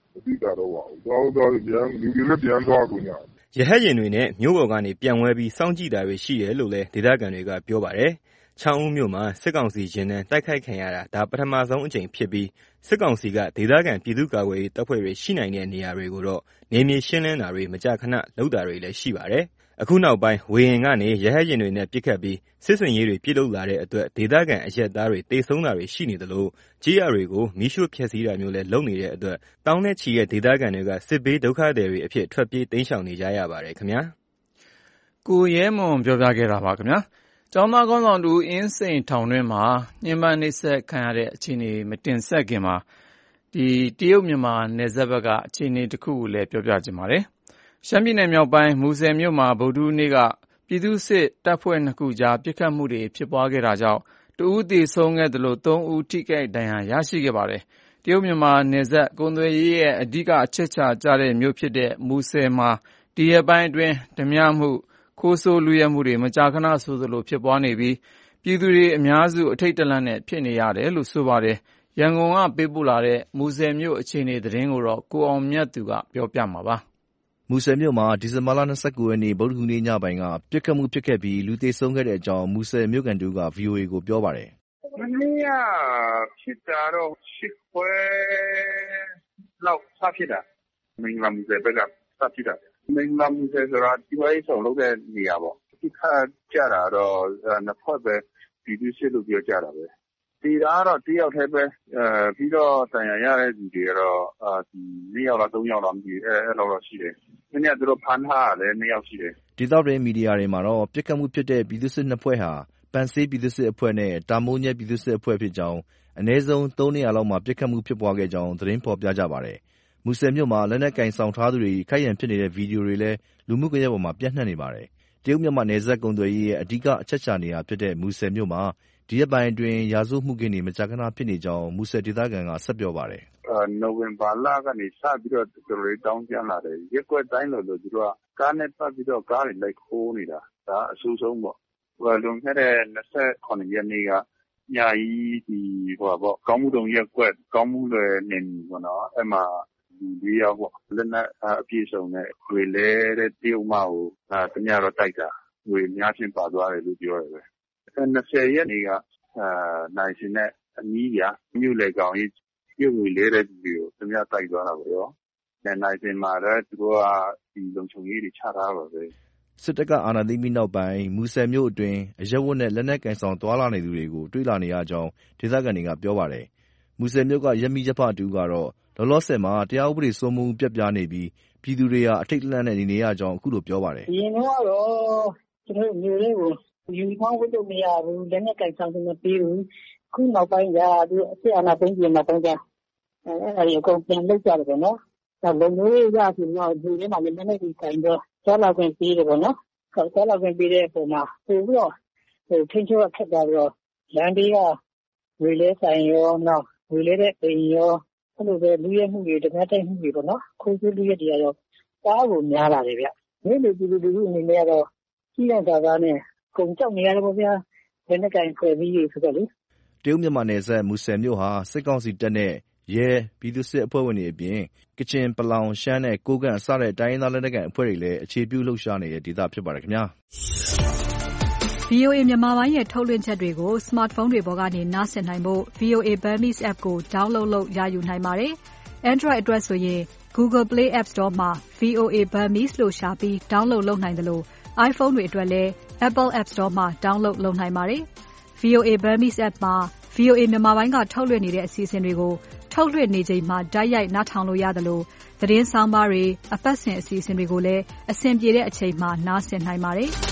မသိတာတော့ပါဘူးသွားသွားပြန်လူတွေလည်းပြန်သွားကုန်ကြရဟတ်ယာဉ်တွေနဲ့မြို့ပေါ်ကနေပြန်ဝဲပြီးစောင့်ကြည့်တာတွေရှိတယ်လို့လည်းဒေသခံတွေကပြောပါတယ်ချောင်းဦးမြို့မှာစစ်ကောင်စီရင်နှန်းတိုက်ခိုက်ခံရတာဒါပထမဆုံးအကြိမ်ဖြစ်ပြီးစစ်ကောင်စီကဒေသခံပြည်သူ့ကာကွယ်ရေးတပ်ဖွဲ့တွေရှိနိုင်တဲ့နေရာတွေကိုတော့နေမြေရှင်းလင်းတာတွေမကြာခဏလုပ်တာတွေလည်းရှိပါတယ်အခုနောက်ပိုင်းဝေဟင်ကနေရဟတ်ယာဉ်တွေနဲ့ပစ်ခတ်ပြီးစစ်စင်ရေးတွေပြုလုပ်လာတဲ့အတွက်ဒေသခံအရက်သားတွေတေဆုံးတာတွေရှိနေသလိုကြေးရတွေကိုမီးရှို့ဖျက်ဆီးတာမျိုးလည်းလုပ်နေတဲ့အတွက်တောင်းနဲ့ချီတဲ့ဒေသခံတွေကစစ်ဘေးဒုက္ခသည်တွေအဖြစ်ထွက်ပြေးတိမ်းရှောင်နေကြရပါတယ်ခင်ဗျာကိုရဲမွန်ပြောပြခဲ့တာပါခင်ဗျာကျောင်းသားကောင်းဆောင်တူအင်းစိန်ထောင်တွင်းမှာညှဉ်းပန်းနှိပ်စက်ခံရတဲ့အခြေအနေမတင်ဆက်ခင်မှာဒီတရုတ်မြန်မာနယ်စပ်ဘက်ကအခြေအနေတစ်ခုကိုလည်းပြောပြချင်ပါတယ်ရှမ်းပြည်နယ်မြောက်ပိုင်းမူဆယ်မြို့မှာဗုဒ္ဓဟူးနေ့ကပြည်သူ့စစ်တပ်ဖွဲ့နှစ်ခုကြားပစ်ခတ်မှုတွေဖြစ်ပွားခဲ့တာကြောင့်တဦးသေဆုံးခဲ့တယ်လို့သုံးဦးထိခိုက်ဒဏ်ရာရရှိခဲ့ပါတယ်တရုတ်မြန်မာနယ်စပ်ကုန်သွယ်ရေးရဲ့အဓိကအချက်ချာကျတဲ့မြို့ဖြစ်တဲ့မူဆယ်မှာဒီရက်ပိုင်းအတွင်းဓမြမှုခိုးဆိုးလူရဲမှုတွေမကြာခဏဆိုသလိုဖြစ်ပွားနေပြီးပြည်သူတွေအများစုအထိတ်တလန့်နဲ့ဖြစ်နေရတယ်လို့ဆိုပါတယ်ရန်ကုန်ကပေးပို့လာတဲ့မူဆယ်မြို့အခြေအနေသတင်းကိုတော့ကိုအောင်မြတ်သူကပြောပြမှာပါမူဆယ်မြို့မှာဒီဇင်ဘာလ၂၉ရက်နေ့ဗုဒ္ဓဟူးနေ့ညပိုင်းကပစ်ခတ်မှုဖြစ်ခဲ့ပြီးလူသေဆုံးခဲ့တဲ့အကြောင်းမူဆယ်မြို့ခံတူက ဗွီအိုအေ ကိုပြောပါတယ်မနေ့ကဖြစ်တာတော့ရှစ်ခွဲလောက်စဖြစ်တာမင်္ဂလာမူဆယ်ဘက်ကစဖြစ်တာမင်္ဂလာမူဆယ်ဆိုတာဒီဝိုင်းဆောင်လုပ်တဲ့နေရာပေါ့ဒီခါကြတာတော့နှစ်ဖက်ပဲပြည်သူစစ်လို့ပြောကြတာပဲဒီတော့တယောက်တည်းပဲအဲပြီးတော့တန်ရရတဲ့လူတွေကတော့ဒီ၄ယောက်လား၃ယောက်လားမသိအဲအဲ့လိုတော့ရှိတယ်။ဒီနေ့သူတို့ဖမ်းထားတယ်၂ယောက်ရှိတယ်။ဒေသတွင်းမီဒီယာတွေမှာတော့ပြစ်ခတ်မှုဖြစ်တဲ့ပြည်သူ့စစ်နှစ်ဖွဲ့ဟာပန်ဆေးပြည်သူ့စစ်အဖွဲ့နဲ့တာမိုးညက်ပြည်သူ့စစ်အဖွဲ့ဖြစ်ကြောင်းအနည်းဆုံးသုံးနေရာလောက်မှာပြစ်ခတ်မှုဖြစ်ပွားခဲ့ကြောင်းသတင်းဖော်ပြကြပါတယ်။မူဆယ်မြို့မှာလက်နက်ကင်ဆောင်ထားသူတွေခိုက်ရန်ဖြစ်နေတဲ့ဗီဒီယိုတွေလည်းလူမှုကွန်ရက်ပေါ်မှာပြန့်နှံ့နေပါတယ်။တရုတ်မြန်မာနယ်စပ်ကုန်သွယ်ရေးရဲ့အဓိကအချက်ချာနေရာဖြစ်တဲ့မူဆယ်မြို့မှာဒီရက်ပိုင်းအတွင်းရာဇဝတ်မှုခင်းတွေမကြာခဏဖြစ်နေကြောင်းမူဆယ်ဒေသခံကဆက်ပြောပါတယ်။နိုဝင်ဘာလကနေစပြီးတော့တော်တော်လေးတောင်းကျမ်းလာတယ်။ရက်ွက်တိုင်းလို့လို့သူတို့ကကားနဲ့ပတ်ပြီးတော့ကားတွေလိုက်ခိုးနေတာ။ဒါအဆိုးဆုံးပေါ့။ဟိုလွန်ခဲ့တဲ့၂၇ရက်နေ့ကညာကြီးဒီဟိုပေါ့ကောင်းမှုတုံရက်ွက်ကောင်းမှုလွယ်နေပြီပေါ့နော်။အဲ့မှာဒီလေးယောက်ပေါ့လက်နက်အပြည့်စုံနဲ့ဝေလဲတဲ့တရုတ်မကိုအဲတညတော့တိုက်တာဝေများချင်းပါသွားတယ်လို့ပြောတယ်ပဲ။၂၀ရက်နေ့ကအာနိုင်ရှင်နဲ့အနီးပြမြို့လေကောင်ကြီးပြုတ်ဝေလဲတဲ့လူတွေကိုသူများတိုက်သွားတာပဲရော။နိုင်ရှင်မှာလည်းသူတို့ကဒီလုံခြုံရေးတွေချထားပါပဲ။စစ်တပ်ကအာဏာသိမ်းပြီးနောက်ပိုင်းမူဆယ်မြို့အတွင်းအရပ်ဝတ်နဲ့လက်နက်ကင်ဆောင်သွားလာနေသူတွေကိုတွေ့လာနေရကြောင်းဒေသခံတွေကပြောပါတယ်။မူဆယ်မြို့ကရက်မိရက်ဖတူကတော့လောလောဆယ်မှာတရားဥပဒေစိုးမိုးမှုပြတ်ပြားနေပြီးပြည်သူတွေဟာအထိတ်တလန့်နဲ့နေနေရကြောင်းအခုလိုပြောပါတယ်။အရင်ကတော့ကျွန်တော်မျိုးလေးကိုယူနီဖောင်းဝတ်လို့မရဘူးလက်နက်ကင်ဆောင်မပေးဘူးခုနောက်ပိုင်းကသူအစ်အာနာသိမ်းပြီးနောက်ပိုင်းကအဲအဲ့ဒါကြီးအကုန်ပြန်လုပ်ကြတယ်ပေါ့နော်ဒါလုံမျိုးရဆိုတော့ဒီထဲမှာလည်းလက်နက်ကြီးကင်တော့ကြားလာခွင့်ပေးတယ်ပေါ့နော်ကြားလာခွင့်ပေးတဲ့ပုံမှာပို့ပြီးတော့ဟိုထိန်းချုပ်ခက်တာပြီးတော့လမ်းဘေးကဝေလဲဆိုင်ရောနောက်ဝေလဲတဲ့အိမ်ရောအဲ့လိုပဲလူရဲမှုတွေတကားတိုက်မှုတွေပေါ့နော်ခိုးဆိုးလူရဲတွေရောတားကိုများလာတယ်ဗျဒီလိုဒီလိုဒီလိုအနေနဲ့ကတော့ကြီးတဲ့ကားနဲ့ကုန်ကြောက်နေရတယ်ပေါ့ဗျာလက်နက်ကင်ခွဲပြီးဆိုတော့လေတရုတ်မြန်မာနယ်စပ်မူဆယ်မြို့ဟာစစ်ကောင်စီတပ်နဲ့ရဲပြည်သူ့စစ်အဖွဲ့ဝင်တွေအပြင်ကချင်ပလောင်ရှမ်းနဲ့ကိုးကန့်စတဲ့တိုင်းရင်းသားလက်နက်ကိုင်အဖွဲ့တွေလည်းအခြေပြုလှုပ်ရှားနေတဲ့ဒေသဖြစ်ပါတယ်ခင်ဗျာဗွီအိုအေ မြန်မာပိုင်းရဲ့ထုတ်လွှင့်ချက်တွေကို smartphone တွေပေါ်ကနေနားဆင်နိုင်ဖို့ ဗွီအိုအေ Burmese app ကို download လုပ်ရယူနိုင်ပါတယ်။ Android အတွက်ဆိုရင် Google Play App Store မှာ ဗွီအိုအေ Burmese လို့ရှာပြီး download လုပ်နိုင်တယ်လို့ iPhone တွေအတွက်လည်း Apple App Store မှာ download လုပ်နိုင်ပါတယ်။ ဗွီအိုအေ Burmese app မှာ ဗွီအိုအေ မြန်မာပိုင်းကထုတ်လွှင့်နေတဲ့အစီအစဉ်တွေကိုထုတ်လွှင့်နေချိန်မှာတိုက်ရိုက်နားထောင်လို့ရတယ်လို့သတင်းဆောင်းပါးတွေအပတ်စဉ်အစီအစဉ်တွေကိုလည်းအဆင်ပြေတဲ့အချိန်မှာနားဆင်နိုင်ပါတယ်။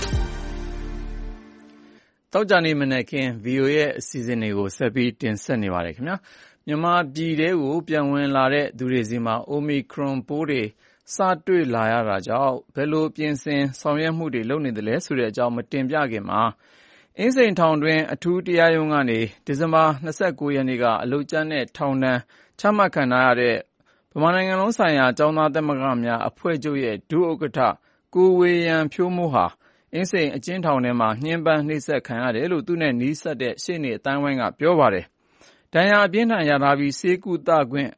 တောက်ကြနေမနေ့က ဗီအိုအေရဲ့အစီအစဉ်တွေကိုဆက်ပြီးတင်ဆက်နေပါတယ်ခင်ဗျာမြန်မာပြည်ထဲကိုပြန်ဝင်လာတဲ့သူတွေစီမှာ Omicron ပိုးတွေစတွေ့လာရတာကြောင့်ဘယ်လိုပြင်ဆင်ဆောင်ရွက်မှုတွေလုပ်နေသလဲဆိုတဲ့အကြောင်းမတင်ပြခင်မှာအင်းစိန်ထောင်တွင်အထူးတရားရုံးကနေဒီဇင်ဘာ၂၉ရက်နေ့ကအလုပ်ကြမ်းနဲ့ထောင်ဒဏ်ချမှတ်ခံထားရတဲ့ဗမာနိုင်ငံလုံးဆိုင်ရာကျောင်းသားသမဂ္ဂများအဖွဲ့ချုပ်ရဲ့ဒုဥက္ကဋ္ဌကိုဝေယံဖြိုးမိုးဟာအင်းစိန်အကျဉ်းထောင်ထဲမှာညှဉ်းပန်းနှိပ်စက်ခံရတယ်လို့သူနဲ့နီးစပ်တဲ့ရှေ့နေအတိုင်းဝိုင်းကပြောပါတယ်။ဒဏ်ရာအပြင်းထန်ရထားပြီးဆေးကုသခွင့်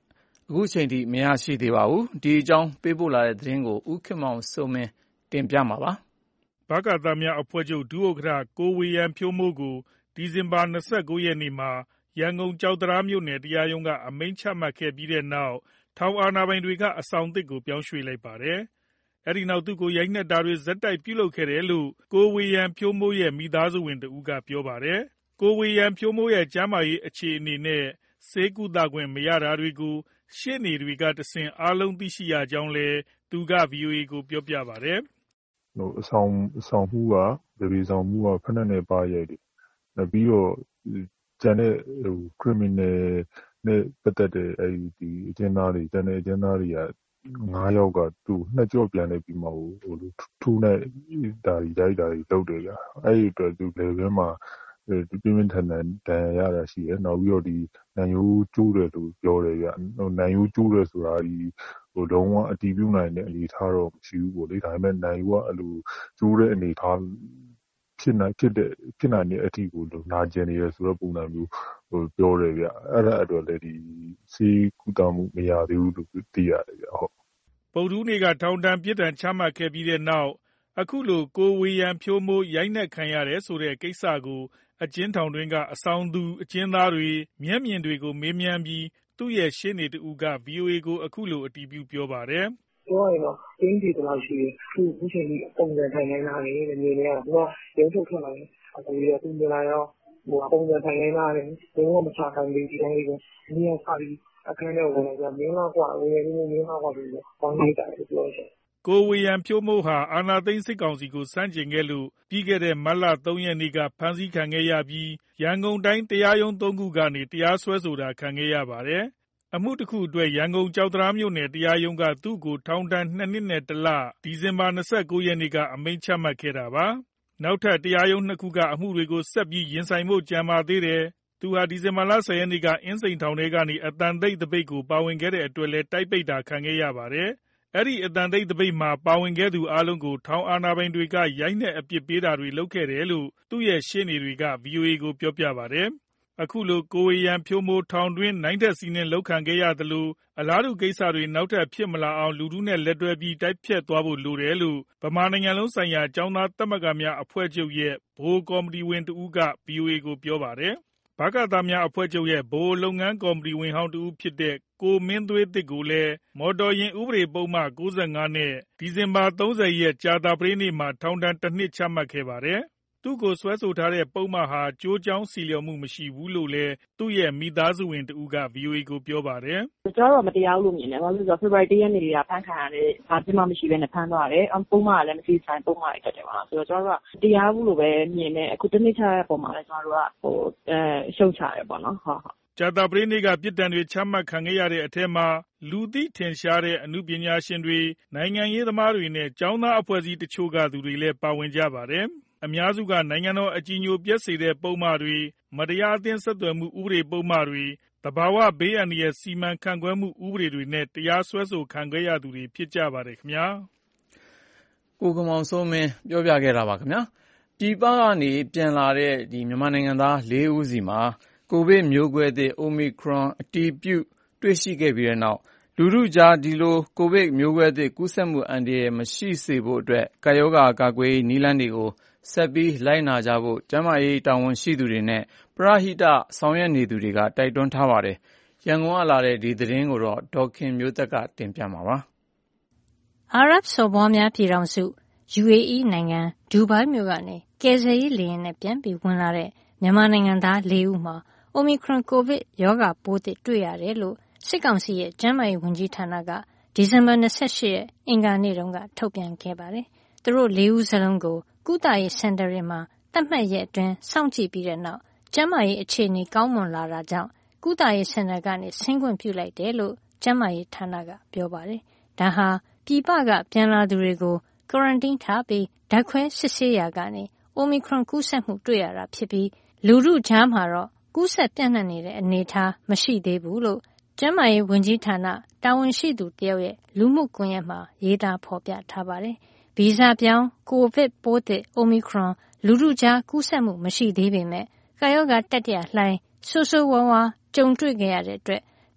အခုချိန်ထိမရရှိသေးပါဘူး။ဒီအကြောင်းပေးပို့လာတဲ့သတင်းကိုဦးခင်မောင်စိုးမင်းတင်ပြမှာပါ။ဗကသများအဖွဲ့ချုပ်ဒုဥက္ကဋ္ဌကိုဝေယံဖြိုးမိုးကိုဒီဇင်ဘာ၂၉ရက်နေ့မှာရန်ကုန်ကျောက်တံတားမြို့နယ်တရားရုံးကအမိန့်ချမှတ်ခဲ့ပြီးတဲ့နောက်ထောင်အာဏာပိုင်တွေကအဆောင်သစ်ကိုပြောင်းရွှေ့လိုက်ပါတယ်။အဲဒီနောက်သူ့ကိုရိုက်နှက်တာတွေဆက်တိုက်ပြုလုပ်ခဲ့တယ်လို့ကိုဝေယံဖြိုးမိုးရဲ့မိသားစုဝင်တဦးကပြောပါတယ်။ကိုဝေယံဖြိုးမိုးရဲ့ကျန်းမာရေးအခြေအနေနဲ့ဆေးကုသခွင့်မရတာတွေကိုရှေ့နေတွေကတဆင့်အားလုံးသိရှိရကြောင်းလည်းသူက ဗွီအိုအေ ကိုပြောပြပါတယ်။ဟိုအဆောင်အဆောင်မှုကဗေဆောင်မှုကဖက်နဲ့ပါရိုက်တယ်။နောက်ပြီးတော့ကျန်တဲ့ဟို criminal နဲ့ပတ်သက်တဲ့အဲဒီအကျဉ်းသားတွေကျန်တဲ့အကျဉ်းသားတွေကငါးယောက်ကသူ့နှစ်ကြော့ပြန်နေပြီးမှဟိုထူးနဲ့ဒါတွေရိုက်တာတွေလုပ်တယ်ဗျ။အဲဒီအတွက်သူလေဘဲမှာပြင်းပြင်းထန်ထန်ဒဏ်ရာရတာရှိတယ်။နောက်ပြီးတော့ဒီနိုင်ရိုးကျိုးတယ်လို့ပြောတယ်ဗျ။ဟိုနိုင်ရိုးကျိုးတယ်ဆိုတာဒီဟိုလုံးဝအတည်ပြုနိုင်တဲ့အနေအထားတော့မရှိဘူးပေါ့လေ။ဒါပေမဲ့နိုင်ရိုးကအဲ့လိုကျိုးတဲ့အနေအထားဖြစ်နိုင်ဖြစ်တဲ့ဖြစ်နိုင်တဲ့အထီကိုနာကျင်နေရဆိုတော့ပုံစံမျိုးဟိုပြောတယ်ဗျ။အဲ့ဒါအတွက်လည်းဒီစီကုသမှုမရသေးဘူးလို့သိရတယ်ဗျ။ဟုတ်။ပုဒ်ထူးနေ့ကထောင်ဒဏ်ပြစ်ဒဏ်ချမှတ်ခဲ့ပြီးတဲ့နောက်အခုလိုကိုဝေယံဖြိုးမိုးရိုက်နှက်ခံရတယ်ဆိုတဲ့ကိစ္စကိုအကျဉ်းထောင်တွင်းကအဆောင်သူအကျဉ်းသားတွေမျက်မြင်တွေကိုမေးမြန်းပြီးသူ့ရဲ့ရှေ့နေတဦးက ဗွီအိုအေ ကိုအခုလိုအတည်ပြုပြောပါတယ်။ပြောရရင်တော့အင်းဒီတလောက်ရှိတယ်။သူ့အခုချိန်ကြီးပုံစံထိုင်နေတာလေမြင်နေရတော့သူကရုံးထုတ်ထွက်လာတယ်။အခုရသူမြင်လာတော့ဟိုပုံစံထိုင်နေတာလေဘယ်တော့မှမချနိုင်ဘူးဒီတိုင်းလေးကိုအင်းရစားပြီးအခန်းထဲဝင်လာကြမင်းလားကွာဝင်နေမင်းလားကွာလို့ပေါင်းလိုက်တာပြောတယ်ကိုဝေယံဖြိုးမိုးဟာအာဏာသိမ်းစစ်ကောင်စီကိုစန့်ကျင်ခဲ့လို့ပြီးခဲ့တဲ့မတ်လ၃ရက်နေ့ကဖမ်းဆီးခံခဲ့ရပြီးရန်ကုန်တိုင်းတရားရုံး၃ခုကနေတရားစွဲဆိုတာခံခဲ့ရပါတယ်။အမှုတစ်ခုအတွက်ရန်ကုန်ကျောက်တံတားမြို့နယ်တရားရုံးကသူ့ကိုထောင်ဒဏ်၂နှစ်နဲ့တစ်လဒီဇင်ဘာ၂၉ရက်နေ့ကအမိန့်ချမှတ်ခဲ့တာပါ။နောက်ထပ်တရားရုံးနှစ်ခုကအမှုတွေကိုဆက်ပြီးရင်ဆိုင်ဖို့ကြံပါသေးတယ်။သူဟာဒီဇင်ဘာလ၁၀ရက်နေ့ကအင်းစိန်ထောင်ထဲကနေအသံတိတ်သပိတ်ကိုပါဝင်ခဲ့တဲ့အတွက်လည်းတိုက်ပိတ်တာခံခဲ့ရပါတယ်။အဲဒီအသံတိတ်သပိတ်မှာပါဝင်ခဲ့သူအားလုံးကိုထောင်အာဏာပိုင်တွေကရိုက်နှက်အပြစ်ပေးတာတွေလုပ်ခဲ့တယ်လို့သူ့ရဲ့ရှေ့နေတွေက ဗွီအိုအေ ကိုပြောပြပါတယ်။အခုလိုကိုဝေယံဖြိုးမိုးထောင်တွင်းနိုင်ထက်စီးနှင်းလောက်ခံခဲ့ရသလိုအလားတူကိစ္စတွေနောက်ထပ်ဖြစ်မလာအောင်လူထုနဲ့လက်တွဲပြီးတိုက်ဖျက်သွားဖို့လိုတယ်လို့ဗမာနိုင်ငံလုံးဆိုင်ရာကျောင်းသားသမဂ္ဂများအဖွဲ့ချုပ်ရဲ့ဗဟိုကော်မတီဝင်တဦးက ဗွီအိုအေ ကိုပြောပါတယ်။ဗကသများအဖွဲ့ချုပ်ရဲ့ဗဟိုလုပ်ငန်းကော်မတီဝင်ဟောင်းတဦးဖြစ်တဲ့ကိုမင်းသွေးသစ်ကိုလည်းမော်တော်ယာဉ်ဥပဒေပုဒ်မ၉၅နဲ့ဒီဇင်ဘာ၃၀ရက်ကြာသပတေးနေ့မှာထောင်ဒဏ်တစ်နှစ်ချမှတ်ခဲ့ပါတယ်။သူ့ကိုစွဲဆိုထားတဲ့ပုဒ်မဟာကျိုးကြောင်းဆီလျော်မှုမရှိဘူးလို့လည်းသူ့ရဲ့မိသားစုဝင်တဦးက ဗွီအိုအေ ကိုပြောပါတယ်။ကျွန်တော်တို့မတရားဘူးလို့မြင်တယ်။ဘာလို့လဲဆိုတော့ဖေဖော်ဝါရီ၁ရက်နေ့ကဖမ်းခံရတယ်။ဘာပြစ်မှမရှိဘဲနဲ့ဖမ်းသွားတယ်။ပုံမှန်ကလည်းမသိဆိုင်ပုံမှန်တက်တယ်ပါလား။ဆိုတော့ကျွန်တော်တို့ကတရားဘူးလို့ပဲမြင်တယ်။အခုတစ်နှစ်ချတဲ့ပုံမှန်လည်းကျွန်တော်တို့ကဟိုအဲရှုံချရတယ်ပေါ့နော်။ဟုတ်ဟုတ်ကြာသပတေးနေ့ကပြစ်ဒဏ်တွေချမှတ်ခံခဲ့ရတဲ့အထက်မှာလူသိထင်ရှားတဲ့အမှုပညာရှင်တွေနိုင်ငံရေးသမားတွေနဲ့ကျောင်းသားအဖွဲ့အစည်းတချို့ကသူတွေလည်းပါဝင်ကြပါတယ်။အများစုကနိုင်ငံတော်အကြည်ညိုပျက်စေတဲ့ပုံမှားတွေမတရားအသင်းဆက်သွယ်မှုဥပဒေပုံမှားတွေတဘာဝဘေးအန္တရာယ်စီမံခန့်ခွဲမှုဥပဒေတွေနဲ့တရားစွဲဆိုခံခဲ့ရသူတွေဖြစ်ကြပါတယ်ခင်ဗျာ။ကိုကမောင်စိုးမင်းပြောပြခဲ့တာပါခင်ဗျာ။ပြည်ပကနေပြန်လာတဲ့ဒီမြန်မာနိုင်ငံသား၄ဦးစီမှာကိုဗစ်မျိုးကွဲသစ် Omicron အတည်ပြုတွေ့ရှိခဲ့ပြီးတဲ့နောက်လူထုကြားဒီလိုကိုဗစ်မျိုးကွဲသစ်ကူးစက်မှုအန္တရာယ်မရှိစေဖို့အတွက်ကပ်ရောဂါကာကွယ်ရေးနည်းလမ်းတွေကိုဆက်ပြီးလိုက်နာကြဖို့ကျန်းမာရေးတာဝန်ရှိသူတွေနဲ့ပရဟိတဆောင်ရွက်နေသူတွေကတိုက်တွန်းထားပါတယ်။ရန်ကုန်ကလာတဲ့ဒီသတင်းကိုတော့ဒေါ်ခင်မျိုးသက်ကတင်ပြမှာပါ။အာရပ်စော်ဘွားများပြည်ထောင်စု ယူအေအီ နိုင်ငံဒူဘိုင်းမြို့ကနေကယ်ဆယ်ရေးလေယာဉ်နဲ့ပြန်ပြီးဝင်လာတဲ့မြန်မာနိုင်ငံသား၄ဦးမှာOmicron ကိုဗစ်ရောဂါပိုးသစ်တွေ့ရတယ်လို့စစ်ကောင်စီရဲ့ကျန်းမာရေးဝန်ကြီးဌာနကဒီဇင်ဘာ၂၈ရက်အင်္ဂါနေ့တုန်းကထုတ်ပြန်ခဲ့ပါတယ်။သူတို့၄ဦးစလုံးကိုကုသရေးစင်တာတွေမှာသတ်မှတ်ရက်အတွင်းစောင့်ကြည့်ပြီးတဲ့နောက်ကျန်းမာရေးအခြေအနေကောင်းမွန်လာတာကြောင့်ကုသရေးစင်တာကနေဆင်းခွင့်ပြုလိုက်တယ်လို့ကျန်းမာရေးဌာနကပြောပါတယ်။ဒါဟာပြည်ပကပြန်လာသူတွေကိုကွာရန်တင်းထားပြီးဓာတ်ခွဲစစ်ဆေးရာကနေ Omicron ကူးစက်မှုတွေ့ရတာဖြစ်ပြီးလူထုကြားမှာတော့ကူးစက်ပြန့်နှံ့နေတဲ့အနေအထားမရှိသေးဘူးလို့ကျန်းမာရေးဝန်ကြီးဌာနတာဝန်ရှိသူတယောက်ရဲ့လူမှုကွန်ရက်မှာရေးသားဖော်ပြထားပါတယ်။ဗီဇပြောင်းကိုဗစ်ပိုးသစ် Omicron လူထုကြားကူးစက်မှုမရှိသေးပေမဲ့ကာယောဂါတတိယလှိုင်းဆိုးဆိုးဝါးဝါးကြုံတွေ့ခဲ့ရတဲ့အတွက်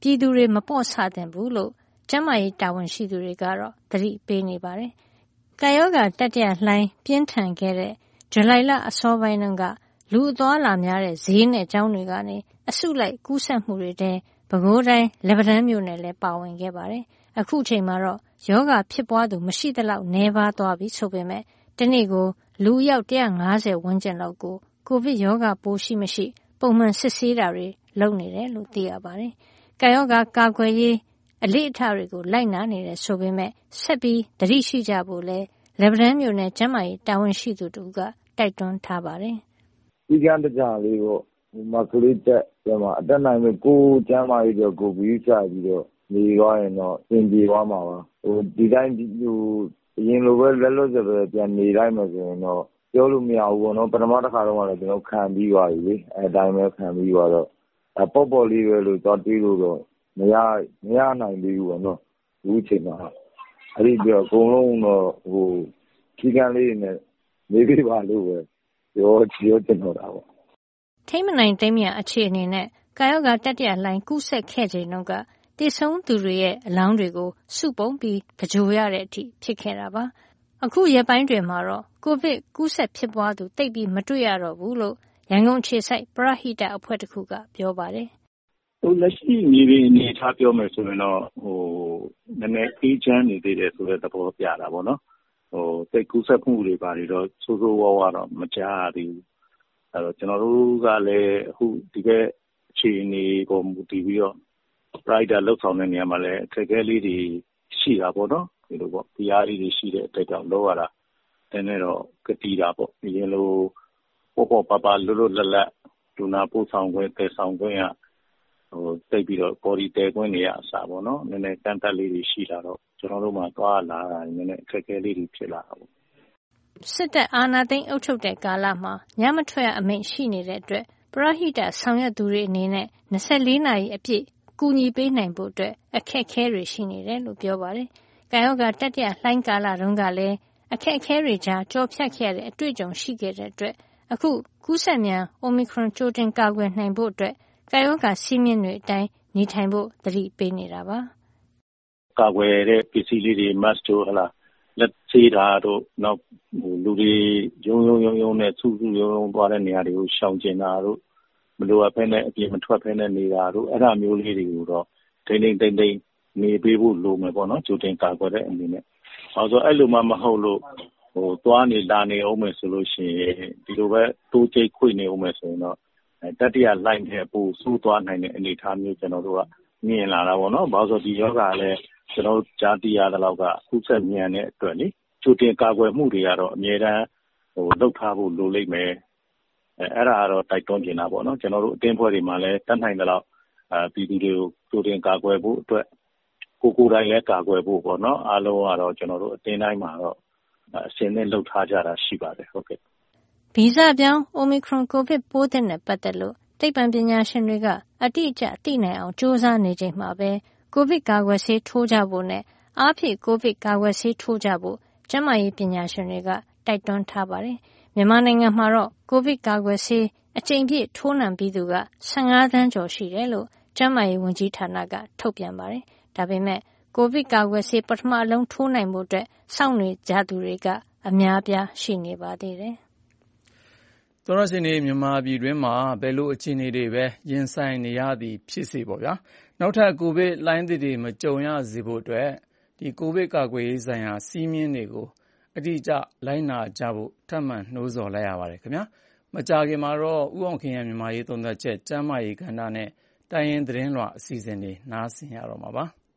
ပြည်သူတွေမပေါ့ဆသင့်ဘူးလို့ကျန်းမာရေးတာဝန်ရှိသူတွေကတော့သတိပေးနေပါတယ်။ကပ်ရောဂါတတိယလှိုင်းပြင်းထန်ခဲ့တဲ့ဇူလိုင်လအစောပိုင်းတုန်းကလူအသွားအလာများတဲ့ဈေးနဲ့ကျောင်းတွေကနေအစုလိုက်ကူးစက်မှုတွေထဲပဲခူးတိုင်းလက်ပံတန်းမြို့နယ်လည်းပါဝင်ခဲ့ပါတယ်။အခုချိန်မှာတော့ရောဂါဖြစ်ပွားသူမရှိသလောက်နည်းပါးသွားပြီဆိုပေမဲ့တနေ့ကိုလူအယောက်တစ်ရာငါးဆယ်ဝန်းကျင်လောက်ကိုကိုဗစ်ရောဂါပိုးရှိမရှိပုံမှန်စစ်ဆေးတာတွေလုပ်နေတယ်လို့သိရပါတယ်။ကပ်ရောဂါကာကွယ်ရေးအလေ့အထတွေကိုလိုက်နာနေတယ်ဆိုပေမဲ့ဆက်ပြီးသတိရှိကြဖို့လဲလက်ပံတန်းမြို့နယ်ကျန်းမာရေးတာဝန်ရှိသူတို့ကတိုက်တွန်းထားပါတယ်။ဒီကံတကြလေးတော့မကလေးတက်ပြန်မှာအတက်နိုင်မဲ့ကိုကျန်းမာရေးတော့ကိုပြီးချပြီးတော့နေသွားရင်တော့သင်ပြေသွားမှာပါဟိုဒီတိုင်းဒီဟိုအရင်လိုပဲလက်လွတ်စပဲပြန်နေလိုက်မှဆိုရင်တော့ပြောလို့မရဘူးပေါ့နော်ပထမတစ်ခါတော့လည်းကျွန်တော်ခံပြီးသွားပြီလေအဲအတိုင်းပဲခံပြီးသွားတော့အပေါ့ပေါ့လေးပဲလို့တော့တွေးလို့တော့မရမရနိုင်သေးဘူးပေါ့နော်ဒီအချိန်မှာအဲ့ဒီပြောအကုန်လုံးတော့ဟိုခီးကန်းလေးနဲ့နေပြပါလို့ပဲပြောပြောတင်တော့တာပေါ့ထိမနိုင်တိမ်မြအခြေအနေနဲ့ကာယောဂါတတိယလှိုင်းကူးစက်ခဲ့ချိန်တုန်းကတည်ဆုံးသူတွေရဲ့အလောင်းတွေကိုစုပုံပြီးကြိုရတဲ့အထိဖြစ်ခဲ့တာပါအခုရက်ပိုင်းတွေမှာတော့ကိုဗစ်ကူးစက်ဖြစ်ပွားသူတိတ်ပြီးမတွေ့ရတော့ဘူးလို့ရန်ကုန်ခြေဆိုင်ပရဟိတအဖွဲ့တစ်ခုကပြောပါတယ်ဟိုလက်ရှိမြေပြင်အနေထားပြောမယ်ဆိုရင်တော့ဟိုနည်းနည်းအေးချမ်းနေသေးတယ်ဆိုတဲ့သဘောပြတာပေါ့နော်ဟိုတိတ်ကူးစက်မှုတွေပါတွေတော့ဆိုးဆိုးဝါးဝါတော့မကြားရသေးဘူးအဲတော့ကျွန်တော်တို့ကလည်းအခုဒီကအခြေအနေပေါ်မူတည်ပြီးတော့ rider လောက်ဆောင်တဲ့နေရာမှာလည်းအခက်အခဲလေးတွေရှိတာပေါ့နော်ဒီလိုပေါ့ဒီအားလေးတွေရှိတဲ့အတွက်ကြောင့်လောက်ရတာတည်းနဲ့တော့ကတိတာပေါ့ဒီလိုပေါ့ပေါ့ပါပါလွတ်လွတ်လပ်လပ်ဒူနာပို့ဆောင်ခွင့်တည်ဆောင်ခွင့်ရဟိုတိတ်ပြီးတော့ body တဲခွင့်တွေရအစားပေါ့နော်နည်းနည်းတန်တက်လေးတွေရှိလာတော့ကျွန်တော်တို့မှသွားလာတာနည်းနည်းအခက်အခဲလေးတွေဖြစ်လာတာပေါ့စစ်တပ်အာဏာသိမ်းအုပ်ချုပ်တဲ့ကာလမှာညမထွက်အမိန့်ရှိနေတဲ့အတွက်ပရဟိတဆောင်ရွက်သူတွေအနေနဲ့၂၄နာရီအပြည့်ကူညီပေးနိုင်ဖို့အတွက်အခက်အခဲတွေရှိနေတယ်လို့ပြောပါတယ်။ကာယောဂါတတိယလှိုင်းကာလတုန်းကလည်းအခက်အခဲတွေကြားကြော်ဖြတ်ခဲ့ရတဲ့အတွေ့အကြုံရှိခဲ့တဲ့အတွက်အခုကူးစက်မြန် Omicron ကြိုတင်ကာကွယ်နိုင်ဖို့အတွက်ကာယောဂါစည်းမျဉ်းတွေအတိုင်းနေထိုင်ဖို့သတိပေးနေတာပါ။ကာကွယ်တဲ့ပစ္စည်းလေးတွေ mask တို့ဟလားလက်ဆေးတာတို့နောက်ဟိုလူတွေရုံရုံရုံရုံနဲ့စုစုရုံရုံသွားတဲ့နေရာတွေကိုရှောင်ကျင်တာတို့မလိုအပ်ဘဲနဲ့အပြင်မထွက်ဘဲနဲ့နေတာတို့အဲ့ဒါမျိုးလေးတွေကိုတော့တိမ့်တိမ့်တိမ့်တိမ့်နေပေးဖို့လိုမယ်ပေါ့နော်ကြိုတင်ကာကွယ်တဲ့အနေနဲ့။အဲဆိုအဲ့လိုမှမဟုတ်လို့ဟိုသွားနေလာနေအောင်မယ်ဆိုလို့ရှိရင်ဒီလိုပဲတိုးကျိတ်ခွေနေအောင်မယ်ဆိုရင်တော့တတိယလှိုင်းတဲ့ပို့ဆိုးသွားနိုင်တဲ့အနေအထားမျိုးကျွန်တော်တို့ကမြင်လာတာပေါ့နော်။ဘာလို့ဆိုဒီယောဂလည်းကျွန်တော်ကြားသိရတဲ့လောက်ကခုဆက်မြန်တဲ့အတွက်လေကြိုတင်ကာကွယ်မှုတွေကတော့အများတန်းဟိုလှုပ်ထားဖို့လိုလိမ့်မယ်အဲအဲ့ဒါကတော့တိုက်တွန်းနေတာပေါ့နော်ကျွန်တော်တို့အတင်းဖွဲ့တွေမှာလည်းတတ်နိုင်တဲ့လောက်အာပြည်သူတွေကိုကြိုတင်ကာကွယ်ဖို့အတွက်ကိုကိုယ်တိုင်လည်းကာကွယ်ဖို့ပေါ့နော်အားလုံးကတော့ကျွန်တော်တို့အတင်းတိုင်းမှာတော့အစင်းနဲ့လှုပ်ထားကြတာရှိပါတယ်ဟုတ်ကဲ့ဗီဇပြောင်း Omicron ကိုဗစ်ပိုးသစ်နဲ့ပတ်သက်လို့သိပ္ပံပညာရှင်တွေကအတိအကျသိနိုင်အောင်စူးစမ်းနေချိန်မှာပဲကိုဗစ်ကာကွယ်ဆေးထိုးကြဖို့နဲ့အားဖြည့်ကိုဗစ်ကာကွယ်ဆေးထိုးကြဖို့ကျန်းမာရေးပညာရှင်တွေကတိုက်တွန်းထားပါတယ်။မြန်မာနိုင်ငံမှာတော့ကိုဗစ်ကာကွယ်ဆေးအကြိမ်ပြည့်ထိုးနှံပြီးသူက၁၅သန်းကျော်ရှိတယ်လို့ကျန်းမာရေးဝန်ကြီးဌာနကထုတ်ပြန်ပါတယ်။ဒါပေမဲ့ကိုဗစ်ကာကွယ်ဆေးပထမအလုံးထိုးနိုင်ဖို့အတွက်စောင့်နေကြသူတွေကအများပြားရှိနေပါသေးတယ်။သောရရှင်တွေမြန်မာပြည်တွင်းမှာဘယ်လိုအခြေအနေတွေပဲရင်ဆိုင်နေရသည်ဖြစ်စေပေါ့ဗျာ။နောက်ထပ်ကိုဗစ်လှိုင်းသစ်တွေမကြုံရစေဖို့အတွက်ဒီကိုဗစ်ကာကွယ်ရေးဆိုင်ရာစည်းမျဉ်းတွေကိုအတိအကျလိုက်နာကြဖို့ထပ်မံနှိုးဆော်လိုက်ရပါတယ်ခင်ဗျာမကြာခင်မှာတော့ဥအောင်ခင်ရဲ့မြန်မာရေးသုံးသပ်ချက်ကျမ်းမာရေးကဏ္ဍနဲ့တိုင်းရင်းသတင်းလွှာအစီအစဉ်တွေနားဆင်ရတော့မှာပါ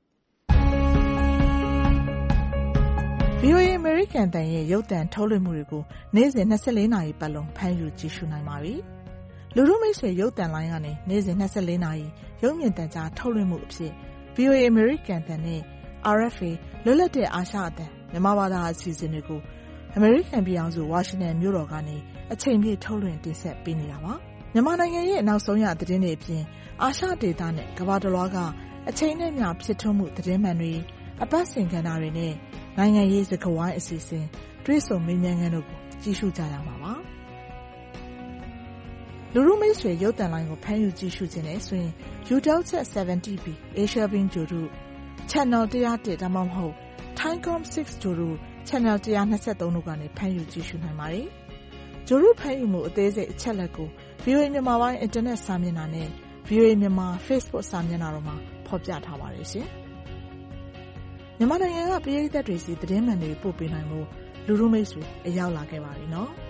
ဗီအိုအေ American တန်ရဲ့ရုပ်သံထုတ်လွှင့်မှုတွေကိုနေ့စဉ်၂၄နာရီပတ်လုံးဖမ်းယူကြည့်ရှုနိုင်ပါပြီလူထုမိတ်ဆွေရုပ်သံလိုင်းကနေနေ့စဉ်၂၄နာရီရုပ်မြင်သံကြားထုတ်လွှင့်မှုအဖြစ် ဗီအိုအေ American တန်နဲ့ အာရ်အက်ဖ်အေ လွတ်လပ်တဲ့အာရှအသံမြန်မာဘာသာအစီအစဉ်တွေကို American ပြည်အောင်စုဝါရှင်တန်မြို့တော်ကနေအချိန်ပြည့်ထုတ်လွှင့်တင်ဆက်ပေးနေတာပါမြန်မာနိုင်ငံရဲ့နောက်ဆုံးရသတင်းတွေအပြင်အာရှဒေသနဲ့ကမ္ဘာတစ်လွှားကအချိန်နဲ့မျှဖြစ်ထွန်းမှုသတင်းမှန်တွေအပတ်စဉ်ကဏ္ဍတွေနဲ့နိုင်ငံရေးစကားဝိုင်းအစီအစဉ်တွေ့ဆုံမေးမြန်းခန်းတို့ကိုကြည့်ရှုကြရမှာပါလူထုမိတ်ဆွေရုပ်သံလိုင်းကိုဖမ်းယူကြည့်ရှုခြင်းနဲ့ဆိုရင် Eutelsat ဆယ်ဗန်တီ ဘီ Asia Beam ဂြိုလ်တု Channel one oh one ဒါမှမဟုတ် Thaicom six ဂြိုလ်တု Channel one twenty-three တို့ကနေဖမ်းယူကြည့်ရှုနိုင်ပါတယ်။ဂြိုလ်တုဖမ်းယူမှုအသေးစိတ်အချက်လက်ကို ဗွီအိုအေ မြန်မာပိုင်းအင်တာနက်စာမျက်နှာနဲ့ ဗွီအိုအေ မြန်မာ Facebook စာမျက်နှာတို့မှာဖော်ပြထားပါတယ်ရှင်။မြန်မာနိုင်ငံကပရိသတ်တွေစီသတင်းမှန်တွေပို့ပေးနိုင်ဖို့လူထုမိတ်ဆွေအရောက်လာခဲ့ပါပြီနော်။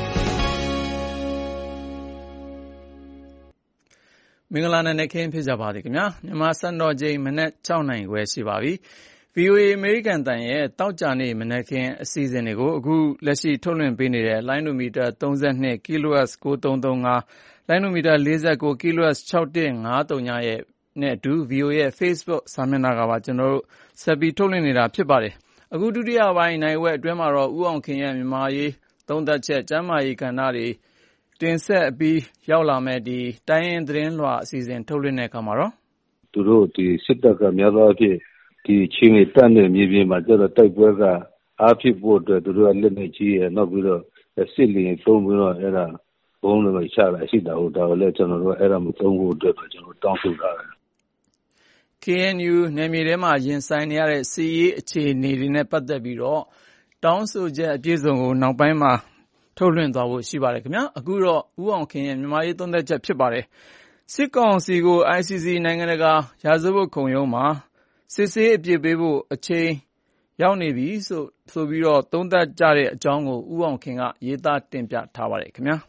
မင်္ဂလာနေ့ခင်းဖြစ်ကြပါသည်ခင်ဗျာမြန်မာစံတော်ချိန်မနက်sixနာရီခွဲရှိပါပြီ ဗွီအိုအေ အမေရိကန်တန်ရဲ့တောက်ကြနေ့မနက်ခင်းအစီအစဉ်တွေကိုအခုလက်ရှိထုတ်လွှင့်ပေးနေတဲ့လိုင်းနိုမီတာthirty-two ကီလိုဟတ် nine three three five လိုင်းနိုမီတာforty-nineကီလိုဟတ်six one five threeရဲ့နဲ့အတူ ဗွီအိုအေရဲ့ Facebook စာမျက်နှာကပါကျွန်တော်တို့ဆက်ပြီးထုတ်လွှင့်နေတာဖြစ်ပါတယ်အခုဒုတိယပိုင်းနိုင်ဝက်အတွင်းမှာတော့ဦးအောင်ခင်ရဲ့မြန်မာရေးသုံးသပ်ချက်ကျမ်းမာရေးကဏ္ဍတွေတင်ဆက်ပြီးရောက်လာမဲ့ဒီတိုင်းရင်သတင်းလွှာအစီအစဉ်ထုတ်လွှင့်တဲ့အခါမှာတော့သူတို့ဒီစစ်တပ်ကများသောအားဖြင့်ဒီချင်းတွေတတ်တဲ့မြေပြင်မှာကျတော့တိုက်ပွဲကအားဖြစ်ဖို့အတွက်သူတို့ကလက်နေကြီးရနောက်ပြီးတော့စစ်လျင်သုံးပြီးတော့အဲ့ဒါဘုံတွေချလာရှိတာဟိုဒါလည်းကျွန်တော်တို့အဲ့ဒါမသုံးဖို့အတွက်ကျွန်တော်တောင်းဆိုထားတယ် K N U နယ်မြေထဲမှာရင်ဆိုင်နေရတဲ့စီးရေးအခြေအနေတွေနဲ့ပတ်သက်ပြီးတော့တောင်းဆိုချက်အပြည့်စုံကိုနောက်ပိုင်းမှာထုတ်လွှင့်သွားဖို့ရှိပါတယ်ခင်ဗျာအခုတော့ဦးအောင်ခင်ရဲ့မြန်မာရေးသုံးသပ်ချက်ဖြစ်ပါတယ်စစ်ကောင်စီကို I C C နိုင်ငံတကာရာဇဝတ်ခုံရုံးမှာစစ်ဆေးအပြစ်ပေးဖို့အချိန်ရောက်နေပြီဆိုဆိုပြီးတော့သုံးသပ်ကြတဲ့အကြောင်းကိုဦးအောင်ခင်ကရေးသားတင်ပြထားပါတယ်ခင်ဗျာ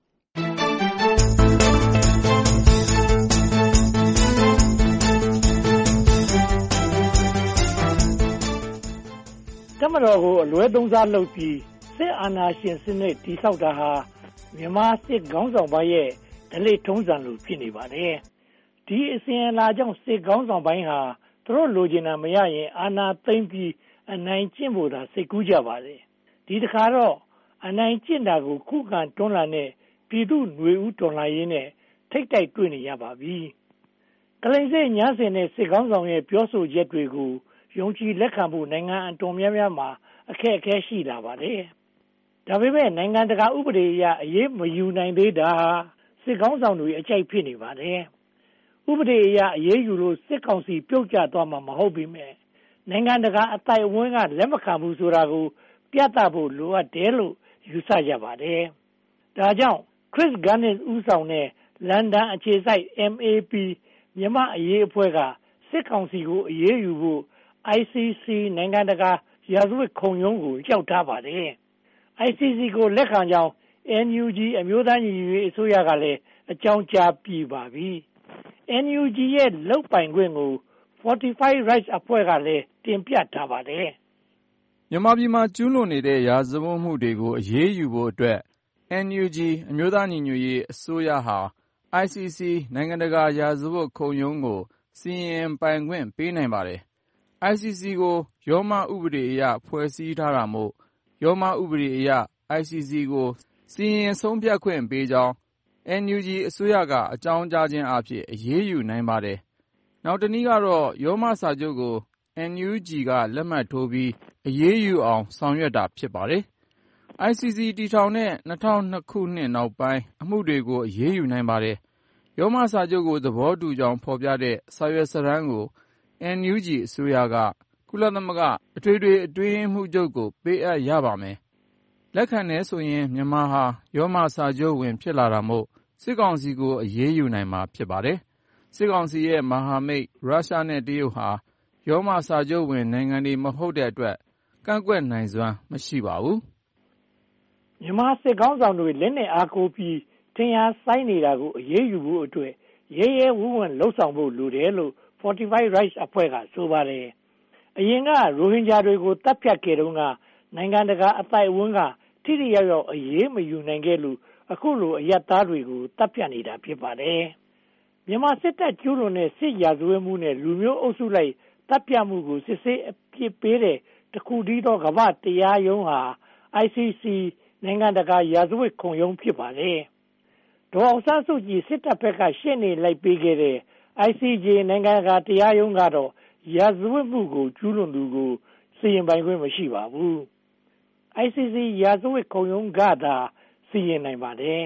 တမတော်ကိုအလွဲသုံးစားလုပ်ပြီးစစ်အာဏာရှင်စနစ်တည်ဆောက်တာဟာမြန်မာစစ်ခေါင်းဆောင်ပိုင်းရဲ့ဓလေ့ထုံးစံလိုဖြစ်နေပါတယ်။ဒီအစဉ်အလာကြောင့်စစ်ခေါင်းဆောင်ပိုင်းဟာသူတို့လိုချင်တာမရရင်အာဏာသိမ်းပြီးအနိုင်ကျင့်ဖို့သာစိတ်ကူးကြပါတယ်။ဒီတခါတော့အနိုင်ကျင့်တာကိုခုခံတွန်းလှန်တဲ့ပြည်သူ့ຫນွေဦးတော်လှန်ရေးနဲ့ထိပ်တိုက်တွေ့နေရပါပြီ။ကလိန်စစ်ညာစင်တဲ့စစ်ခေါင်းဆောင်ရဲ့ပြောဆိုချက်တွေကိုယုံကြည်လက်ခံဖို့နိုင်ငံအတော်များများမှာအခက်အခဲရှိလာပါတယ်။ဒါပေမဲ့နိုင်ငံတကာဥပဒေအရအရေးမယူနိုင်သေးတာဟာစစ်ကောင်းဆောင်တွေအကြိုက်ဖြစ်နေပါတယ်။ဥပဒေအရအရေးယူလို့စစ်ကောင်စီပြုတ်ကျသွားမှာမဟုတ်ပေမဲ့နိုင်ငံတကာအသိုက်အဝန်းကလက်မခံဘူးဆိုတာကိုပြသဖို့လိုအပ်တယ်လို့ယူဆကြပါတယ်။ဒါကြောင့် Chris Gunness ဦးဆောင်တဲ့လန်ဒန်အခြေစိုက် M A P မြန်မာအရေးအဖွဲ့ကစစ်ကောင်စီကိုအရေးယူဖို့ I C C နိုင်ငံတကာရာဇဝတ်ခုံရုံးကိုကြောက်ထားပါတယ်။ I C C ကိုလက်ခံကြောင်း N U G အမျိုးသားညီညွတ်ရေးအစိုးရကလည်းအကြောင်းကြားပြီးပါပြီ။ N U G ရဲ့လုပ်ပိုင်ခွင့်ကို Fortify Rights အဖွဲ့ကလည်းတင်ပြထားပါတယ်။မြန်မာပြည်မှာကျူးလွန်နေတဲ့ရာဇဝတ်မှုတွေကိုအရေးယူဖို့အတွက် N U G အမျိုးသားညီညွတ်ရေးအစိုးရဟာ I C C နိုင်ငံတကာရာဇဝတ်ခုံရုံးကိုစီရင်ပိုင်ခွင့်ပေးနိုင်ပါတယ်။ I C C ကိုရောမဥပဒေအရဖွဲ့စည်းထားတာမို့ရောမဥပဒေအရ I C C ကိုစီရင်ဆုံးဖြတ်ခွင့်ပေးကြောင်း N U G အစိုးရကအကြောင်းကြားခြင်းအဖြစ်အရေးယူနိုင်ပါတယ်။နောက်တနည်းကတော့ရောမစာချုပ်ကို N U G ကလက်မှတ်ထိုးပြီးအရေးယူအောင်ဆောင်ရွက်တာဖြစ်ပါတယ်။ I C C တည်ထောင်တဲ့two thousand twoခုနှစ်နောက်ပိုင်းအမှုတွေကိုအရေးယူနိုင်ပါတယ်။ရောမစာချုပ်ကိုသဘောတူကြောင်းဖော်ပြတဲ့စာရွက်စာတမ်းကိုN U G အစိုးရကကုလသမဂ္ဂအထွေထွေအတွင်းရေးမှူးချုပ်ကိုပေးအပ်ရပါမယ်။လက်ခံတယ်ဆိုရင်မြန်မာဟာရောမစာချုပ်ဝင်ဖြစ်လာတာမို့စစ်ကောင်စီကိုအရေးယူနိုင်မှာဖြစ်ပါတယ်။စစ်ကောင်စီရဲ့မဟာမိတ်ရုရှားနဲ့တရုတ်ဟာရောမစာချုပ်ဝင်နိုင်ငံတွေမဟုတ်တဲ့အတွက်ကန့်ကွက်နိုင်စွမ်းမရှိပါဘူး။မြန်မာစစ်ကောင်ဆောင်တွေလက်နဲ့အားကိုးပြီးထင်ရှားဆိုင်နေတာကိုအရေးယူဖို့အတွက်ရဲရဲဝံ့ဝံ့လှုပ်ဆောင်ဖို့လိုတယ်လို့ Fortify Rights အဖွဲ့ကဆိုပါတယ်။အရင်ကရိုဟင်ဂျာတွေကိုတပ်ဖြတ်ခဲ့တုန်းကနိုင်ငံတကာအသိုက်အဝန်းကထိထိရောက်ရောက်အရေးမယူနိုင်ခဲ့လို့အခုလိုအယက်သားတွေကိုတပ်ဖြတ်နေတာဖြစ်ပါတယ်။မြန်မာစစ်တပ်ကျူးလွန်တဲ့စစ်ရာဇဝတ်မှုနဲ့လူမျိုးအုပ်စုလိုက်တပ်ဖြတ်မှုကိုစစ်ဆေးအပြစ်ပေးတဲ့တခုတည်းသောကမ္ဘာတရားရုံးဟာ I C C နိုင်ငံတကာရာဇဝတ်ခုံရုံးဖြစ်ပါတယ်။ဒေါ်အောင်ဆန်းစုကြည်စစ်တပ်ဘက်ကရှေ့နေလိုက်ပေးခဲ့တဲ့ I C J နိုင်ငံတကာတရားရုံးကတော့ရာဇဝတ်မှုကိုကျူးလွန်သူကိုစီရင်ပိုင်ခွင့်မရှိပါဘူး။ I C C ရာဇဝတ်ခုံရုံးကသာစီရင်နိုင်ပါတယ်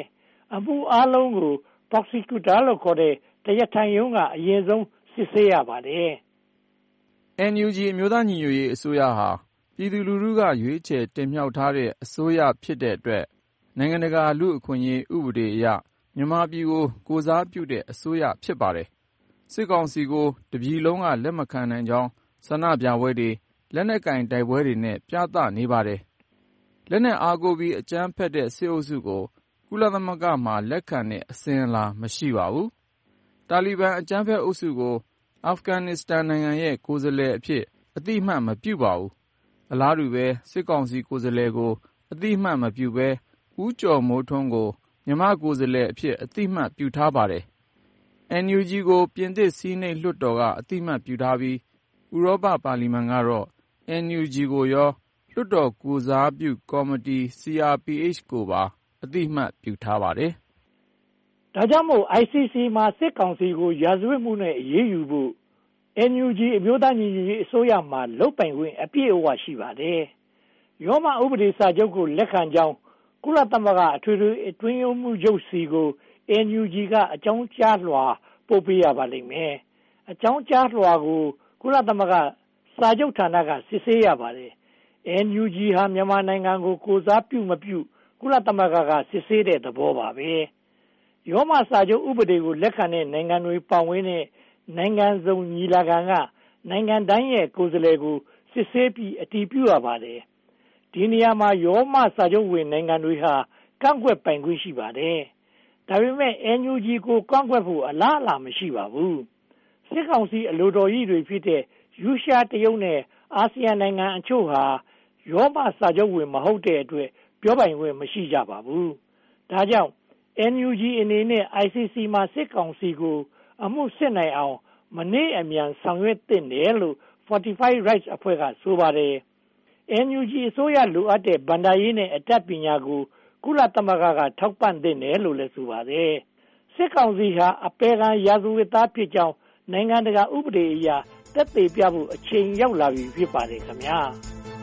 အမှုအားလုံးကို prosecutor လို့ခေါ်တဲ့တရားထိုင်ရုံးကအရင်ဆုံးစစ်ဆေးရပါတယ်။ အန် ယူ ဂျီ အမျိုးသားညီညွတ်ရေးအစိုးရဟာပြည်သူလူထုကရွေးချယ်တင်မြှောက်ထားတဲ့အစိုးရဖြစ်တဲ့အတွက်နိုင်ငံတကာလူ့အခွင့်အရေးဥပဒေအရမြန်မာပြည်ကိုကိုယ်စားပြုတဲ့အစိုးရဖြစ်ပါတယ်။စစ်ကောင်စီကိုတပြည်လုံးကလက်မခံနိုင်ကြောင်းဆန္ဒပြပွဲတွေလက်နက်ကိုင်တိုက်ပွဲတွေနဲ့ပြသနေပါတယ်။လက်နက်အားကိုးပြီးအကြမ်းဖက်တဲ့စစ်အုပ်စုကိုကုလသမဂ္ဂမှာလက်ခံတဲ့အစဉ်အလာမရှိပါဘူး။တာလီဘန်အကြမ်းဖက်အုပ်စုကိုအာဖဂန်နစ္စတန်နိုင်ငံရဲ့ကိုယ်စားလှယ်အဖြစ်အတိအမှတ်မပြုပါဘူး။အလားတူပဲစစ်ကောင်စီကိုယ်စားလှယ်ကိုအတိအမှတ်မပြုဘဲဦးကျော်မိုးထွန်းကိုမြန်မာကိုယ်စားလှယ်အဖြစ်အတိအမှတ်ပြုထားပါတယ်။ အန် ယူ ဂျီ ကိုပြင်သစ်ဆီးနိတ်လွှတ်တော်ကအတိအမှတ်ပြုထားပြီးဥရောပပါလီမန်ကတော့ အန် ယူ ဂျီ ကိုရောလွှတ်တော်ကိုယ်စားပြုကော်မတီ စီ အာർ ပီ အိတ်ချ် ကိုပါအတိအမှတ်ပြုထားပါတယ်။ဒါကြောင့်မို့ အိုင် စီ စီ မှာစစ်ကောင်စီကိုရာဇဝတ်မှုနဲ့အရေးယူဖို့ အန် ယူ ဂျီ အမျိုးသားညီညွတ်ရေးအစိုးရမှာလုပ်ပိုင်ခွင့်အပြည့်အဝရှိပါတယ်။ရောမဥပဒေစာချုပ်ကိုလက်ခံကြောင်းကုလသမဂ္ဂအထွေထွေအတွင်းရေးမှူးချုပ်စီကို အန် ယူ ဂျီ ကအကြောင်းကြားလွှာပို့ပေးရပါလိမ့်မယ်။အကြောင်းကြားလွှာကိုကုလသမဂ္ဂစာချုပ်ဌာနကစစ်ဆေးရပါတယ်။ အန် ယူ ဂျီ ဟာမြန်မာနိုင်ငံကိုကိုယ်စားပြုမပြုကုလသမဂ္ဂကစစ်ဆေးတဲ့သဘောပါပဲ။ရောမစာချုပ်ဥပဒေကိုလက်ခံတဲ့နိုင်ငံတွေပါဝင်တဲ့နိုင်ငံစုံညီလာခံကနိုင်ငံတိုင်းရဲ့ကိုယ်စားလှယ်ကိုစစ်ဆေးပြီးအတည်ပြုရပါတယ်။ဒီနေရာမှာရောမစာချုပ်ဝင်နိုင်ငံတွေဟာကန့်ကွက်ပိုင်ခွင့်ရှိပါတယ်။ဒါပေမဲ့ အန် ယူ ဂျီ ကိုကန့်ကွက်ဖို့အလားအလာမရှိပါဘူး။စစ်ကောင်စီအလိုတော်ကြီးတွေဖြစ်တဲ့ရုရှားတရုတ်နဲ့အာဆီယံနိုင်ငံအချို့ဟာရောမစာချုပ်ဝင်မဟုတ်တဲ့အတွက်ပြောပိုင်ခွင့်မရှိကြပါဘူး။ဒါကြောင့် အန် ယူ ဂျီ အနေနဲ့ အိုင် စီ စီ မှာစစ်ကောင်စီကိုအမှုစစ်နိုင်အောင်မနှေးအမြန်ဆောင်ရွက်သင့်တယ်လို့ Fortify Rights အဖွဲ့ကဆိုပါတယ်။ အန် ယူ ဂျီ အစိုးရလိုအပ်တဲ့ဘဏ္ဍာရေးနဲ့အတတ်ပညာကိုကုလသမဂ္ဂကထောက်ပံ့သင့်တယ်လို့လည်းဆိုပါတယ်။စစ်ကောင်စီဟာအပယ်ခံရာဇဝတ်သားဖြစ်ကြောင်းနိုင်ငံတကာဥပဒေအရသက်သေပြဖို့အချိန်ရောက်လာပြီဖြစ်ပါတယ်ခင်ဗျာ။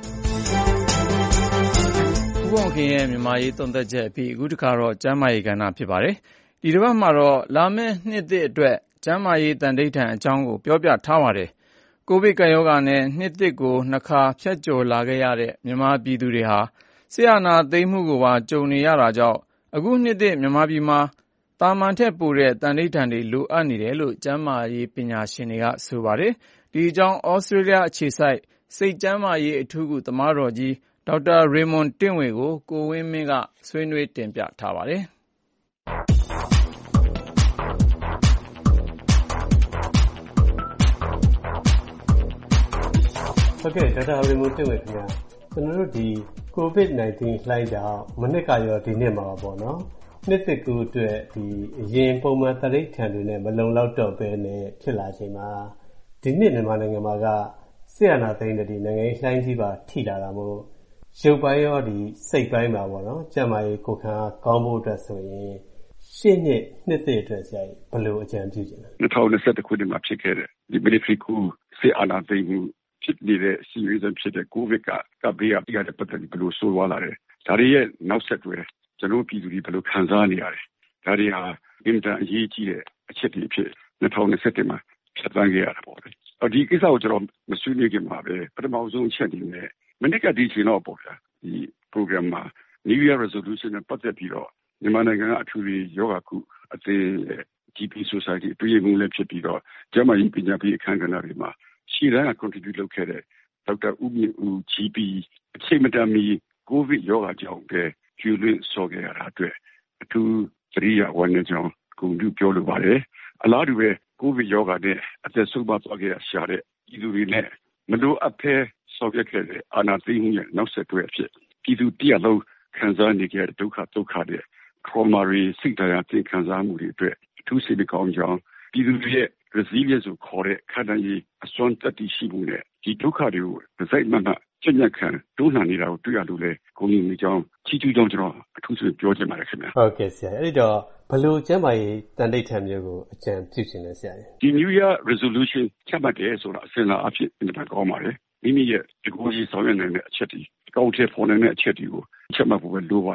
ဦးပေါခင်ရဲ့မြန်မာရေးသုံးသက်ချက်အပြီးအခုတခါတော့ကျမ်းမာရေးကဏ္ဍဖြစ်ပါတယ်။ဒီတစ်ပတ်မှာတော့လာမယ့်နှစ်သစ်အတွက်ကျမ်းမာရေးတန်ဋိဌာန်အကြောင်းကိုပြောပြထားပါတယ်။ကိုဗစ်ကပ်ရောဂါနဲ့နှစ်သစ်ကိုနှစ်ခါဖြတ်ကျော်လာခဲ့ရတဲ့မြန်မာပြည်သူတွေဟာစစ်အာဏာသိမ်းမှုကိုပါကြုံနေရတာကြောင့်အခုနှစ်သစ်မြန်မာပြည်မှာသာမန်ထက်ပိုတဲ့တန်ဋိဌာန်တွေလိုအပ်နေတယ်လို့ကျန်းမာရေးပညာရှင်တွေကဆိုပါတယ်။ဒီအကြောင်းဩစတြေးလျအခြေစိုက်စိတ်ကျန်းမာရေးအထူးကုသမားတော်ကြီးဒေါက်တာရေမွန်တင့်ဝေကိုကိုဝင်းမင်းကဆွေးနွေးတင်ပြထားပါတယ်။ဟုတ်ကဲ့ဒေါက်တာရေမွန်တင့်ဝေခင်ဗျာကျွန်တော်တို့ဒီကိုဗစ်-၁၉ လှိုင်းကြောင့်မနှစ်ကရောဒီနှစ်မှာပေါ့နော်နှစ်သစ်ကူးအတွက်ဒီအရင်ပုံမှန်တရိတ်ထန်တွေနဲ့မလုံလောက်တော့ဘဲနဲ့ဖြစ်လာချိန်မှာဒီနှစ်မြန်မာနိုင်ငံမှာကစစ်အာဏာသိမ်းတဲ့ဒီနိုင်ငံရေးလှိုင်းကြီးပါထိလာတာမို့ရုပ်ပိုင်းရောဒီစိတ်ပိုင်းပါပေါ့နော်ကျန်းမာရေးကိုယ်ခံကောင်းဖို့အတွက်ဆိုရင်ရှေ့နှစ်နှစ်သစ်အတွက်ဆရာကြီးဘယ်လိုအကြံပြုချင်လဲ၂၀၂၁ခုနှစ်မှာဖြစ်ခဲ့တဲ့ဒီ military coup စစ်အာဏာသိမ်းမှုဖြစ်နေတဲ့အစီအစဉ်ဖြစ်တဲ့ကိုဗစ်ကကပ်ဘေးကပြတဲ့ပတ်သက်ပြီးဘယ်လိုဆိုးသွားလာတယ်ဒါတွေရဲ့နောက်ဆက်တွဲကျွန်တော်ပြည်သူတွေဘယ်လိုခံစားနေရတယ်ဒါတွေဟာအင်တာအရေးကြီးတဲ့အချက်တွေဖြစ်၂၀၂၁မှာဖြတ်သန်းခဲ့ရတာပေါ့လေဒီကိစ္စကိုကျွန်တော်မဆွေးနွေးခင်မှာပဲပထမဆုံးအချက်ဒီနဲ့မနေ့ကဒီချိန်တော့ပေါ့ဗျာဒီ program မှာ New Year Resolution နဲ့ပတ်သက်ပြီးတော့မြန်မာနိုင်ငံကအထူးယောဂကုအသင်း ဂျီ ပီ Society အတွင်းမှုလည်းဖြစ်ပြီးတော့ကျန်းမာရေးပညာပေးအခမ်းကဏ္ဍတွေမှာရှေ့တန်းက contribute လုပ်ခဲ့တဲ့ဒေါက်တာဦးမြင့်ဦး ဂျီ ပီ အချိန်မတန်မီကိုဗစ်ယောဂကြောင့်ပဲကျွလွင့်ဆော်ခဲ့ရတာအတွက်အထူးသတိရဝမ်းနည်းကြောင်းဂုဏ်ပြုပြောလိုပါတယ်အလားတူပဲကိုဗစ်ယောဂနဲ့အသက်ဆုံးပါသွားခဲ့ရရှာတဲ့ပြည်သူတွေနဲ့မလိုအပ်ဖဲဆော်ခဲ့ခဲ့တဲ့အာဏာသိမ်းမှုရဲ့နောက်ဆက်တွဲအဖြစ်ပြည်သူတရလုံးခံစားနေခဲ့တဲ့ဒုက္ခဒုက္ခတဲ့ trauma တွေစိတ်တရားသင်ခံစားမှုတွေအတွက်အထူးစိတ်ကောင်းကြောင်းပြည်သူတွေရဲ့ resilience ကိုခေါ်တဲ့ခန္ဓာရည်အစွမ်းတတ္တိရှိမှုနဲ့ဒီဒုက္ခတွေကိုတစ်စိုက်မှတ်မှတ်ကျင့်ကြံခံတွန်းလှန်နေတာကိုတွေ့ရလို့လေဂုဏ်ယူမိကြောင်းချီးကျူးကြောင်းကျွန်တော်အထူးဆိုပြောချင်ပါတယ်ခင်ဗျာဟုတ်ကဲ့ဆရာအဲ့တော့ဘယ်လိုကျန်းမာရေးတန်ဋိဌာန်မျိုးကိုအကြံပြုချင်လဲဆရာဒီ New Year Resolution ချမှတ်တယ်ဆိုတာအစဉ်လာအဖြစ်အင်တာကောင်းပါတယ်မိမိရဲ့ဒီကိုယ်ကြီးဆောင်ရွက်နေတဲ့အချက်တွေအကောင့်ထဲပေါ်နေတဲ့အချက်တွေကိုချက်မှတ်ဖို့ပဲလိုပါတယ်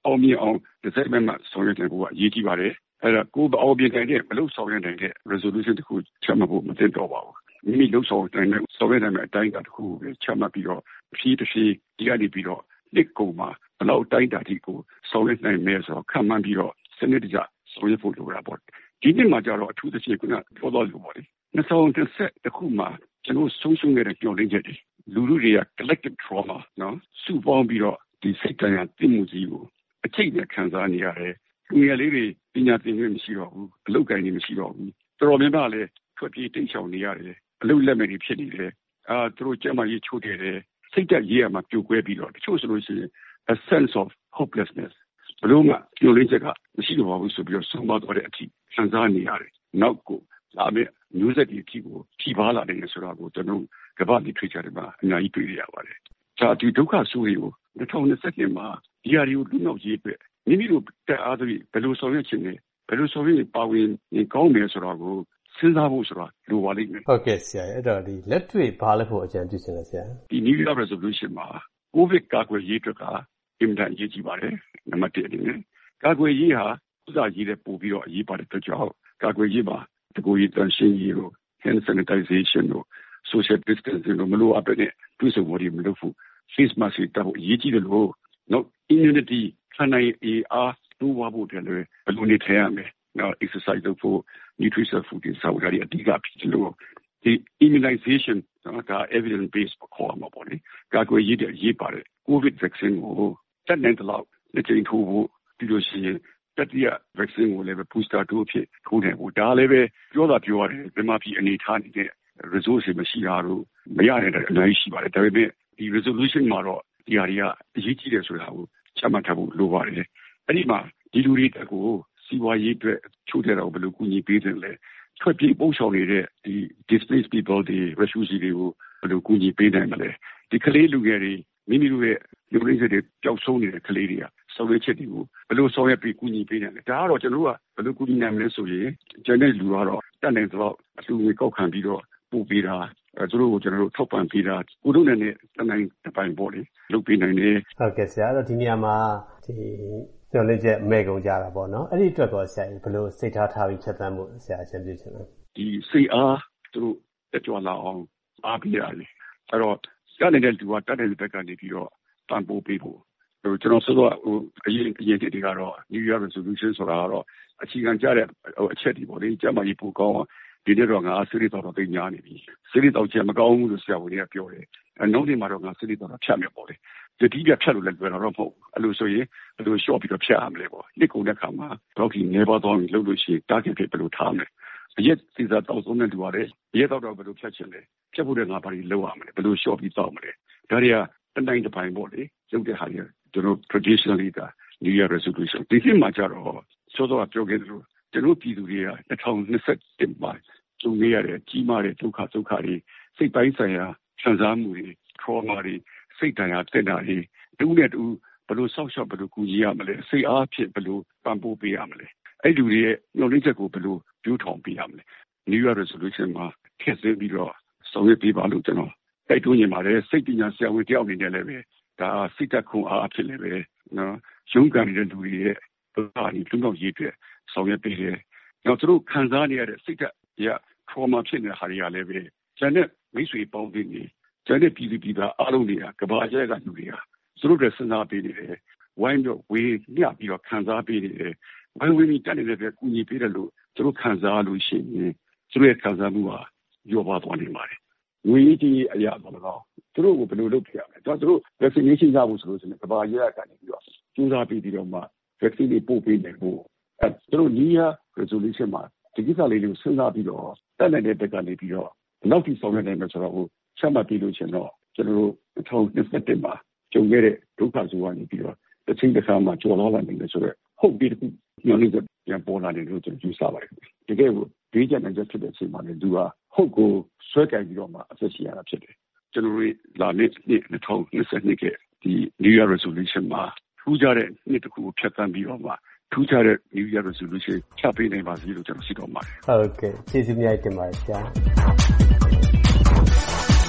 အောင်မြင်အောင်တစ်စက်မဲ့မှဆောင်ရွက်နိုင်ဖို့ကအရေးကြီးပါတယ်အဲ့ဒါကိုယ်အောင်မြင်နိုင်တဲ့မလို့ဆောင်ရွက်နိုင်တဲ့ resolution တစ်ခုချမှတ်ဖို့မသင့်တော်ပါဘူးမိမိလှုပ်ဆောင်နိုင်တဲ့ဆောင်ရွက်နိုင်တဲ့အတိုင်းအတာတစ်ခုကိုချမှတ်ပြီးတော့ဖြည်းဖြည်းဒီကနေပြီးတော့လက်ကုံမှာဘလောက်တိုင်းတာဒီကိုဆောင်ရွက်နိုင်မယ်ဆိုတော့ခံမှန်းပြီးတော့စနစ်တကျဆောင်ရွက်ဖို့လိုတာပေါ့ဒီနေ့မှာကြတော့အထူးသဖြင့်ခုနပြောတော့လို့ပေါ့လေနှစ်ဆောင်တစ်ဆက်တစ်ခုမှာကျွန်တော်ဆုံးရှုံးခဲ့တဲ့ကြော်လင်းချက်တွေလူလူတွေက collective trauma နော်စုပေါင်းပြီးတော့ဒီစိတ်တရားသိမှုကြီးကိုအချိတ်နဲ့ခံစားနေရတယ်လူငယ်လေးတွေပညာသင်ခွင့်မရှိတော့ဘူးအလုပ်ကိုင်နေမရှိတော့ဘူးတော်တော်များများလည်းထွက်ပြေးတိတ်ရှောင်နေရတယ်အလုပ်လက်မဲ့တွေဖြစ်နေတယ်အာသူတို့ကျမကြီးချိုးတယ်စိတ်သက်ရေးရမှာပြိုကွဲပြီးတော့တချို့ဆိုလို့ရှိရင် a sense of hopelessness ဘလို့မှပြိုလင်းချက်ကမရှိတော့ဘူးဆိုပြီးတော့ဆုံးမသွားတဲ့အထိခံစားနေရတယ်နောက်ကိုလာမယ့်မျိုးဆက်ဒီအထိကိုထိပါလာတယ်ဆိုတာကိုကျွန်တော်ကမ္ဘာ့ literature တွေမှာအများကြီးတွေ့ရပါတယ်။ဒါဒီဒုက္ခဆိုးတွေကို၂၀၂၁မှာဒီဟာတွေကိုလူနောက်ရေးအတွက်မိမိတို့တက်အားတွေဘယ်လိုဆောင်ရွက်ချင်လဲဘယ်လိုဆောင်ရွက်ပါဝင်ကောင်းမယ်ဆိုတာကိုစဉ်းစားဖို့ဆိုတာလိုပါလိမ့်မယ်ဟုတ်ကဲ့ဆရာအဲ့တော့ဒီလက်တွေ့ဘာလဲဖို့အကြံပြုချင်လဲဆရာဒီ New Year resolution မှာ COVID ကာကွယ်ရေးအတွက်ကအင်မတန်အရေးကြီးပါတယ်နံပါတ်တစ်အနေနဲ့ကာကွယ်ရေးဟာဥစားရေးတဲ့ပို့ပြီးတော့အရေးပါတဲ့အတွက်ကြောင့်ကာကွယ်ရေးမှာတကူရေးတန်ရှင်းရေးတို့ hand sanitization တို့ social distancing တို့မလိုအပ်တဲ့ပြုစုမှုတွေမလုပ်ဖို့ face mask တွေတောက်အရေးကြီးတယ်လို့နောက် immunity ခန္ဓာရေးအားတိုးဝဖို့တယ်လည်းဘယ်လိုနေထိုင်ရမလဲနောက် exercise လုပ်ဖို့ nutritional food တွေစောင့်ရတဲ့အဓိကဖြစ်လို့ဒီ immunization က evidence based ခေါ်မှာပေါ့လေကာကွယ်ရေးတဲ့ရေးပါတယ် COVID vaccine ကိုတက်နိုင်တဲ့လောက်လက်ကျန်ထိုးဖို့ပြီးလို့ရှိရင်တတိယ vaccine ကိုလည်း booster dose ဖြစ်ထိုးတယ်ပေါ့ဒါလည်းပဲပြောတာပြောရတယ်ဒီမှာပြည်အနေထားနေတဲ့ resource တွေမရှိတာတို့မရတဲ့အများကြီးရှိပါတယ်ဒါပေမဲ့ဒီ resolution မှာတော့ဒီဟာတွေကအရေးကြီးတယ်ဆိုတာကိုချမှတ်ထားဖို့လိုပါတယ်အဲ့ဒီမှာဒီလူတွေတက်ကိုစီးပွားရေးအတွက်ချိုးတဲ့တော့ဘယ်လိုကူညီပေးတယ်လဲထွက်ပြေးပုန်းရှောင်နေတဲ့ဒီ displaced people တွေ refugee တွေကိုဘယ်လိုကူညီပေးနိုင်မလဲဒီကလေးလူငယ်တွေမိမိတို့ရဲ့လူရင်းတွေပျောက်ဆုံးနေတဲ့ကလေးတွေကဆောင်ရွက်ချက်တွေကိုဘယ်လိုဆောင်ရွက်ပြီးကူညီပေးနိုင်လဲဒါကတော့ကျွန်တော်တို့ကဘယ်လိုကူညီနိုင်မလဲဆိုရင်ကျန်တဲ့လူကတော့တက်နိုင်တော့အလူငွေကောက်ခံပြီးတော့ပို့ပေးတာအဲသူတို့ကိုကျွန်တော်တို့ထောက်ပံ့ပေးတာကိုတို့နဲ့တနိုင်တပိုင်းပေါ့လေလုပ်ပေးနိုင်တယ်ဟုတ်ကဲ့ဆရာအဲ့တော့ဒီနေရာမှာဒီကျွန်တော်လည်းကြမဲ့ကုန်ကြတာပေါ့နော်အဲ့ဒီအတွက်တော့ဆရာဘယ်လိုစိတ်ထားထားပြီးဖြတ်သန်းမှုဆရာအချက်ပြချင်လဲဒီစိတ်အားသူတို့တက်ကြွလာအောင်အားပေးရတယ်အဲ့တော့ရနေတဲ့လူကတက်တဲ့ဘက်ကနေပြီးတော့တန်ဖိုးပေးဖို့ကျွန်တော်ဆိုတော့ဟိုအရင်အရင်တွေကတော့ New Year resolution ဆိုတာကတော့အခြေခံကြတဲ့အချက်တွေပေါ့လေကျမကြီးပိုကောင်းဒီနေ့တော့ငါစိရိတော်တော်သိညာနေပြီစိရိတော်ချက်မကောင်းဘူးလို့ဆရာဝန်ကြီးကပြောတယ်အနောက်နေ့မှာတော့ငါစိရိတော်တော်ဖြတ်မယ်ပေါ့လေဒီဒီပြဖြတ်လို့လည်းလွယ်တော့မဟုတ်အဲ့လိုဆိုရင်ဘယ်လို short ပြီးတော့ဖြတ်ရမလဲပေါ့နှစ်ကုန်တဲ့ခါမှာတော့ဒီနေပါတော့လို့လို့ရှိရင် target ဖြစ်ဘယ်လိုထားမလဲအရက်စီစားတောက်ဆုံးတဲ့လူရတယ်အရက်တော့တော့ဘယ်လိုဖြတ်ချင်လဲဖြတ်ဖို့တဲ့ငါဘာတွေလုပ်ရမလဲဘယ်လို short ပြီးတောက်မလဲဒါတွေကတတိုင်းတစ်ပိုင်းပေါ့လေရုပ်တဲ့ဟာတွေကျွန်တော် traditionally က New Year resolution ဒီနှစ်မှာကျတော့စောစောကပြောခဲ့သလိုကျွန်တော်ပြည်သူတွေက၂၀၂၁မှာကြုံရတဲ့ကြီးမားတဲ့ဒုက္ခဒုက္ခတွေစိတ်ပိုင်းဆိုင်ရာခံစားမှုတွေ trauma တွေစိတ်ဒဏ်ရာတက်တာတွေတူနဲ့တူဘယ်လိုဆောက်ရှောက်ဘယ်လိုကူညီရမလဲစိတ်အားဖြင့်ဘယ်လိုပံ့ပိုးပေးရမလဲအဲ့လူတွေရဲ့ညှို့နှိမ့်ချက်ကိုဘယ်လိုပြိုးထောင်ပေးရမလဲ New Year resolution မှာထည့်သွင်းပြီးတော့ဆောင်ရွက်ပေးပါလို့ကျွန်တော်တိုက်တွန်းနေပါတယ်စိတ်ပညာဆရာဝန်တယောက်အနေနဲ့လည်းပဲဒါစိတ်သက်ခွန်အားဖြစ်လည်းပဲနော်ရုန်းကန်နေတဲ့လူတွေရဲ့ဒုက္ခတွေလူနောက်ရေးအတွက်ဆောင်ရွက်ပေးတယ်နောက်သူတို့ခံစားနေရတဲ့စိတ်သက်ရ trauma ဖြစ်နေတဲ့ဟာတွေကလည်းပဲကျန်တဲ့မိတ်ဆွေပေါင်းသင်းတွေကျန်တဲ့ပြည်သူပြည်သားအားလုံးတွေကကဘာကျဲကလူတွေကသူတို့တွေစဉ်းစားပေးနေတယ်ဝိုင်းတော့ဝေးညှပြီးတော့ခံစားပေးနေတယ်ဝိုင်းဝင်းတက်နေတဲ့ကူညီပေးတယ်လို့သူတို့ခံစားလို့ရှိရင်သူတို့ရဲ့ခံစားမှုဟာရောပါသွားနေပါတယ်ငွေကြီးအရာတော့သူတို့ကိုဘယ်လိုလုပ်ပြရမလဲတော့သူတို့ vaccination ရဖို့ဆိုလို့ရှိရင်ကဘာကျဲကနေပြီးတော့ကျူးစားပြီးပြီးတော့မှ vaccine တွေပို့ပေးနိုင်ဖို့အဲသူတို့ New Year resolution မှာဒီကိစ္စလေးတွေကိုစဉ်းစားပြီးတော့တက်နိုင်တဲ့ဘက်ကနေပြီးတော့နောက်ထပ်ဆောင်ရွက်နိုင်မယ်ဆိုတော့ဟိုချက်မှတ်ပြီးလို့ရှင်တော့ကျွန်တော်တို့၂၀၂၁မှာကြုံခဲ့တဲ့ဒုက္ခဆိုကနေပြီးတော့တစ်ချိန်တစ်ခါမှကြော်လာနိုင်တယ်ဆိုတော့ဟုတ်ပြီဒီညနေကပြန်ပေါ်လာတယ်လို့ကျွန်တော်ယူဆပါတယ်တကယ်ကိုဒေးကြနိုင်ချက်ဖြစ်တဲ့အချိန်မှာလည်းသူကဟုတ်ကိုဆွဲကြိုင်ပြီးတော့မှအသက်ရှင်ရတာဖြစ်တယ်ကျွန်တော်တို့လာမယ့်နှစ်၂၀၂၂ကဒီ New Year resolution မှာထူးခြားတဲ့နှစ်တစ်ခုကိုဖြတ်သန်းပြီးတော့မှထူးခြားတဲ့ New Year resolution ချပေးနိုင်ပါစေလို့ကျွန်တော်ဆုတောင်းပါတယ်ဟုတ်ကဲ့ကျေးဇူးများတင်ပါတယ်ဆရာ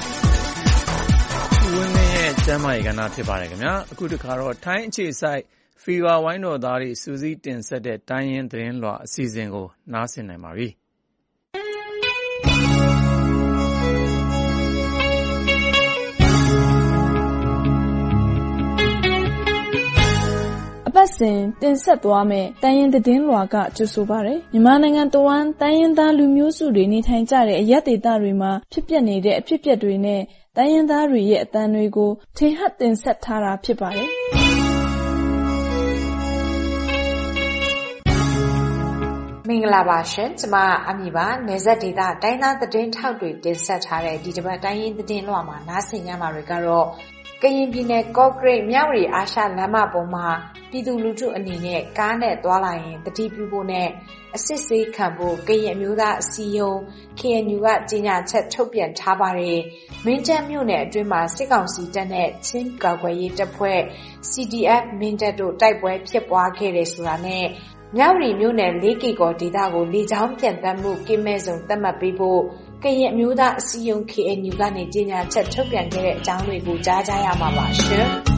ဝင်းရဲ့ကျမ်းမာရေးကဏ္ဍဖြစ်ပါတယ်ခင်ဗျာအခုတခါတော့ထိုင်းအခြေစိုက်ဖီဗာဝိုင်းတော်သားတွေစုစည်းတင်ဆက်တဲ့တိုင်းရင်းသတင်းလွှာအစီအစဉ်ကိုနားဆင်နိုင်ပါပြီအပတ်စဉ်တင်ဆက်သွားမယ့်တိုင်းရင်းသတင်းလွှာကကြိုဆိုပါရယ်မြန်မာနိုင်ငံတဝန်းတိုင်းရင်းသားလူမျိုးစုတွေနေထိုင်ကြတဲ့အရပ်ဒေသတွေမှာဖြစ်ပျက်နေတဲ့အဖြစ်အပျက်တွေနဲ့တိုင်းရင်းသားတွေရဲ့အသံတွေကိုထင်ဟပ်တင်ဆက်ထားတာဖြစ်ပါတယ်မင်္ဂလာပါရှင်ကျမအမီပါနယ်စပ်ဒေသတိုင်းသားသတင်းထောက်တွေတင်ဆက်ထားတဲ့ဒီတစ်ပတ်တိုင်းရင်းသတင်းလွှာမှာနားဆင်ကြမှာတွေကတော့ကရင်ပြည်နယ်ကော့ဂရိတ်မြဝတီအာရှလမ်းမပေါ်မှာပြည်သူလူထုအနေနဲ့ကားနဲ့သွားလာရင်တတိပြုဖို့နဲ့အစစ်ဆေးခံဖို့ကရင်အမျိုးသားအစည်းအရုံး K N U ကကြေညာချက်ထုတ်ပြန်ထားပါတယ်။မင်းတပ်မြို့နယ်အတွင်းမှာစစ်ကောင်စီတပ်နဲ့ချင်းကာကွယ်ရေးတပ်ဖွဲ့ C D F မင်းတပ်တို့တိုက်ပွဲဖြစ်ပွားခဲ့တယ်ဆိုတာနဲ့မြဝတီမြို့နယ်လေးကီကောဒေသကိုလေကြောင်းပြန်တမ်းမှုကင်းမဲ့ဆုံးသတ်မှတ်ပေးဖို့ကရင်အမျိုးသားအစည်းအရုံး K N U ကနေကြေညာချက်ထုတ်ပြန်ခဲ့တဲ့အကြောင်းတွေကိုကြားကြရမှာပါရှင်။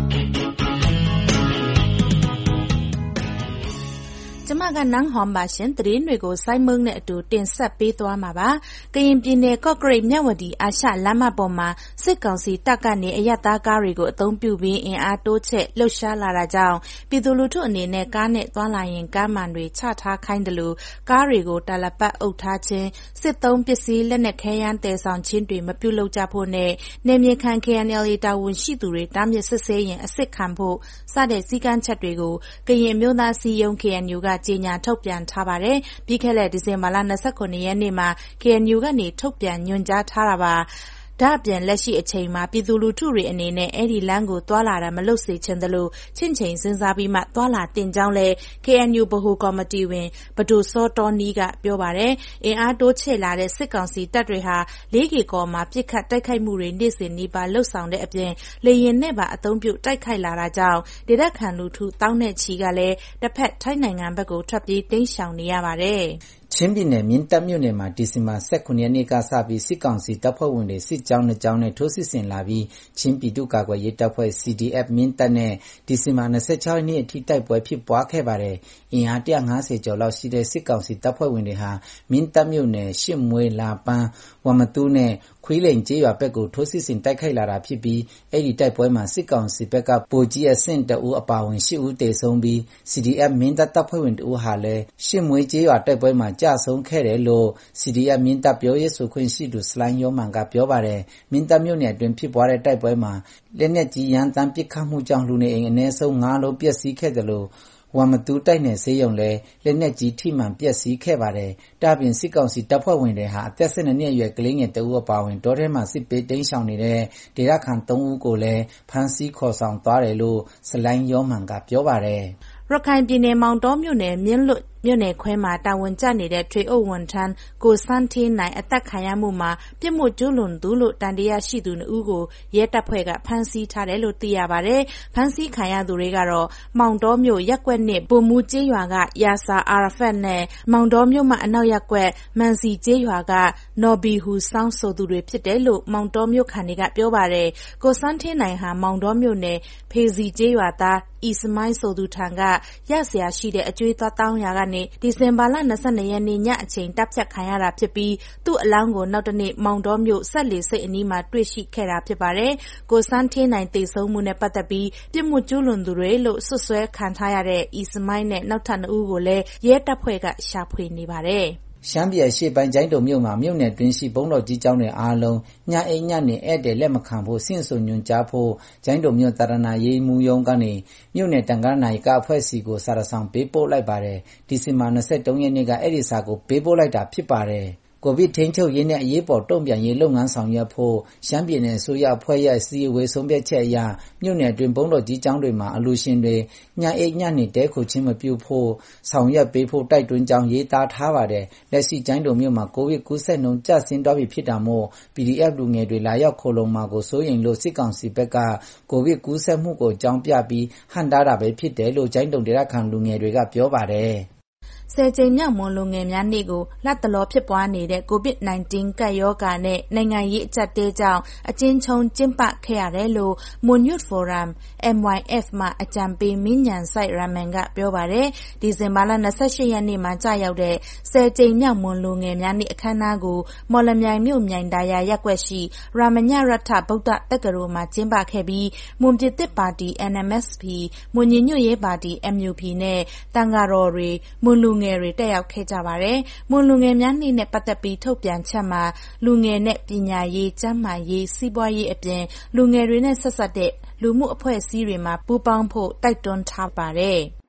ကျမကနန်းဟွန်ပါရှင်သတင်းတွေကိုစိုင်းမုံနဲ့အတူတင်ဆက်ပေးသွားမှာပါကရင်ပြည်နယ်ကော့ဂရိတ်မြဝတီအာရှလမ်းမပေါ်မှာစစ်ကောင်စီတပ်ကနေအရက်သားကားတွေကိုအသုံးပြုပြီးအင်အားတိုးချဲ့လှုပ်ရှားလာတာကြောင့်ပြည်သူလူထုအနေနဲ့ကားနဲ့သွားလာရင်ကားမှန်တွေချထားခိုင်းတယ်လို့ကားတွေကိုတာလပတ်အုပ်ထားခြင်းစစ်သုံးပစ္စည်းလက်နက်ခဲယမ်းတည်ဆောင်ခြင်းတွေမပြုလုပ်ကြဖို့နဲ့နေမြေခံ K N L A တာဝန်ရှိသူတွေတားမြစ်စစ်ဆေးရင်အစစ်ခံဖို့စတဲ့စည်းကမ်းချက်တွေကိုကရင်မျိုးသားစီယုံ K N U ကကြေညာထုတ်ပြန်ထားပါတယ်။ပြီးခဲ့တဲ့ဒီဇင်ဘာလ၂၉ရက်နေ့မှာ K N U ကနေထုတ်ပြန်ညွှန်ကြားထားတာပါ။ဒါ့အပြင်လက်ရှိအချိန်မှာပြည်သူလူထုတွေအနေနဲ့အဲ့ဒီလမ်းကိုသွာလာတာမလုပ်စေချင်သလိုချင့်ချိန်စဉ်းစားပြီးမှသွာလာတင်ကြောင်းလဲ K N U ဗဟိုကော်မတီဝင်ဘဒိုစောတော်နီးကပြောပါတယ်။အင်အားတိုးချဲ့လာတဲ့စစ်ကောင်စီတပ်တွေဟာလေးကီကောမှာပြစ်ခတ်တိုက်ခိုက်မှုတွေနေ့စဉ်နေ့ပါလှုပ်ဆောင်တဲ့အပြင်လေရင်နဲ့ပါအသုံးပြုတိုက်ခိုက်လာတာကြောင့်ဒေသခံလူထုတောင်းနဲ့ချီကလည်းတစ်ဖက်ထိုင်းနိုင်ငံဘက်ကိုထွက်ပြေးတိမ်းရှောင်နေရပါတယ်။ချင်းပြည်နယ်မြင်းတပ်မြို့နယ်မှာဒီဇင်ဘာ၁၇ရက်နေ့ကစပြီးစစ်ကောင်စီတပ်ဖွဲ့ဝင်တွေစစ်ကြောင်းနှစ်ကြောင်းနဲ့ထိုးစစ်ဆင်လာပြီးချင်းပြည်သူ့ကာကွယ်ရေးတပ်ဖွဲ့ C D F မြင်းတပ်နဲ့ဒီဇင်ဘာ၂၆ရက်နေ့အထိတိုက်ပွဲဖြစ်ပွားခဲ့ပါတယ်။အင်အား၁၅၀ကျော်လောက်ရှိတဲ့စစ်ကောင်စီတပ်ဖွဲ့ဝင်တွေဟာမြင်းတပ်မြို့နယ်ရှစ်မွေးလာပန်းဝမ်မတူးနဲ့ခွေးလိန်ကျေးရွာဘက်ကိုထိုးစစ်ဆင်တိုက်ခိုက်လာတာဖြစ်ပြီးအဲ့ဒီတိုက်ပွဲမှာစစ်ကောင်စီဘက်ကပိုကြီးအဆင့်တအူးအပါဝင်၈ဦးတေဆုံးပြီး C D F မင်းတပ်တပ်ဖွဲ့ဝင်တအူးဟာလည်းရှစ်မွေးကျေးရွာတိုက်ပွဲမှာကြဆုံးခဲ့တယ်လို့ C D F မင်းတပ်ပြောရေးဆိုခွင့်ရှိသူစလိုင်းယောမန်ကပြောပါတယ်။မင်းတပ်မြို့နယ်အတွင်းဖြစ်ပွားတဲ့တိုက်ပွဲမှာလက်နက်ကြီးရန်တမ်းပစ်ခတ်မှုကြောင့်လူနေအိမ်အနည်းဆုံး၅လုံးပျက်စီးခဲ့တယ်လို့ဝမ်မတူးတိုက်နယ်ဆေးရုံလည်းလက်နက်ကြီးထိမှန်ပျက်စီးခဲ့ပါတယ်။ဒါပြင်စစ်ကောင်စီတပ်ဖွဲ့ဝင်တွေဟာအသက်၁၂နှစ်အရွယ်ကလေးငယ်တဦးအပါအဝင်တောထဲမှာစစ်ပေးတိမ်းရှောင်နေတဲ့ဒေသခံ၃ဦးကိုလည်းဖမ်းဆီးခေါ်ဆောင်သွားတယ်လို့စလိုင်းယောမန်ကပြောပါတယ်။ရခိုင်ပြည်နယ်မောင်တောမြို့နယ်မြင်းလွတ်မြို့နယ်ခွဲမှာတာဝန်ကျနေတဲ့ထွေအုပ်ဝန်ထမ်းကိုစန်းထင်းနိုင်အသက်ခံရမှုမှာပြစ်မှုကျူးလွန်သူလို့တန်တရားရှိသူနှစ်ဦးကိုရဲတပ်ဖွဲ့ကဖမ်းဆီးထားတယ်လို့သိရပါတယ်။ဖမ်းဆီးခံရသူတွေကတော့မောင်တောမြို့ရက်ကွက်နှစ်ဗိုလ်မှူးကျေးရွာကယာဆာအာရဖတ်နဲ့မောင်တောမြို့မှာအနောက်ရက်ကွက်မန်စီကျေးရွာကနော်ဘီဟူဆောင်းဆိုသူတွေဖြစ်တယ်လို့မောင်တောမြို့ခံတွေကပြောပါတယ်။ကိုစန်းထင်းနိုင်ဟာမောင်တောမြို့နယ်ဖေစီကျေးရွာသားအီစမိုင်းဆိုသူထံကရဆရာရှိတဲ့အကျွေးသွားတောင်းရာကနေဒီဇင်ဘာလ၂၂ရက်နေ့ညအချိန်တပ်ဖြတ်ခံရတာဖြစ်ပြီးသူ့အလောင်းကိုနောက်တနေ့မောင်တောမြို့ဆက်လီစိတ်အနီးမှာတွေ့ရှိခဲ့တာဖြစ်ပါတယ်။ကိုစန်းထင်းနိုင်သေဆုံးမှုနဲ့ပတ်သက်ပြီးပြစ်မှုကျူးလွန်သူတွေလို့ဆွဆွဲခံထားရတဲ့အီစမိုင်းနဲ့နောက်ထပ်နှစ်ဦးကိုလည်းရဲတပ်ဖွဲ့ကရှာဖွေနေပါတယ်။ရှမ်းပြည်အရှေ့ပိုင်းကျိုင်းတုံမြို့မှာမြို့နယ်တွင်းရှိဘုံတော်ကြီးကျောင်းတွေအားလုံးညအိမ်ညနေဧည့်သည်လက်မခံဖို့ဆင့်ဆိုညွှန်ကြားဖို့ကျိုင်းတုံမြို့တာရနာရေးမှုယုံကနေမြို့နယ်တန်ခါးနိုင်ကအဖွဲ့စီကိုစာရဆောင်ပေးပို့လိုက်ပါတယ်ဒီဇင်ဘာ၂၃ရက်နေ့ကအဲ့ဒီစာကိုပေးပို့လိုက်တာဖြစ်ပါတယ်ကိုဗစ်ထိန်းချုပ်ရေးနဲ့အရေးပေါ်တုံ့ပြန်ရေးလုပ်ငန်းဆောင်ရွက်ဖို့ရှမ်းပြည်နယ်အစိုးရအဖွဲ့ရဲ့အစည်းအဝေးဆုံးဖြတ်ချက်အရမြို့နယ်အတွင်းဘုံတော်ကြီးကျောင်းတွေမှာအလူရှင်တွေညအိတ်ညနေတဲခိုခြင်းမပြုဖို့ဆောင်ရွက်ပေးဖို့တိုက်တွန်းကြောင်းရေးသားထားပါတယ်လက်ရှိကျိုင်းတုံမြို့မှာကိုဗစ်ကူးစက်နှုန်းကျဆင်းသွားပြီဖြစ်တာမို့ P D F လူငယ်တွေလာရောက်ခိုလုံမှာကိုစိုးရိမ်လို့စစ်ကောင်စီဘက်ကကိုဗစ်ကူးစက်မှုကိုအကြောင်းပြပြီးဟန်တားတာပဲဖြစ်တယ်လို့ကျိုင်းတုံဒေသခံလူငယ်တွေကပြောပါတယ်ဆယ်ကြိမ်မြောက်မွန်လူငယ်များနေ့ကိုလတ်တလောဖြစ်ပွားနေတဲ့ ကိုဗစ် ၁၉ ကပ်ရောဂါနဲ့နိုင်ငံရေးအကျပ်အတည်းကြောင့်အကျဉ်းချုံးကျင်းပခဲ့ရတယ်လို့ Mon Youth Forum အမ် ဝိုင် အက်ဖ် မှအကြံပေးမင်းညံစိုက်ရာမန်ကပြောပါတယ်။ ဒီဇင်ဘာလ ၂၈ ရက်နေ့မှာကျရောက်တဲ့ဆယ်ကြိမ်မြောက်မွန်လူငယ်များနေ့အခမ်းအနားကိုမော်လမြိုင်မြို့မြိုင်သာယာရပ်ကွက်ရှိရာမညရထဗုဒ္ဓတက္ကသိုလ်မှာကျင်းပခဲ့ပြီးမွန်ပြည်သစ်ပါတီ အန် အမ် အက်စ် ပီ မွန်ညီညွတ်ရေးပါတီ အမ် ယူ ပီ နဲ့သံဃာတော်တွေမွန်လူငယ်တွေတက်ရောက်ခဲ့ကြပါတယ်။မွန်လူငယ်များနေ့နဲ့ပတ်သက်ပြီးထုတ်ပြန်ချက်မှာလူငယ်နဲ့ပညာရေးကျန်းမာရေးစီးပွားရေးအပြင်လူငယ်တွေနဲ့ဆက်စပ်တဲ့လူမှုအဖွဲ့အစည်းတွေမှာပူးပေါင်းဖို့တိုက်တွန်းထားပါတယ်။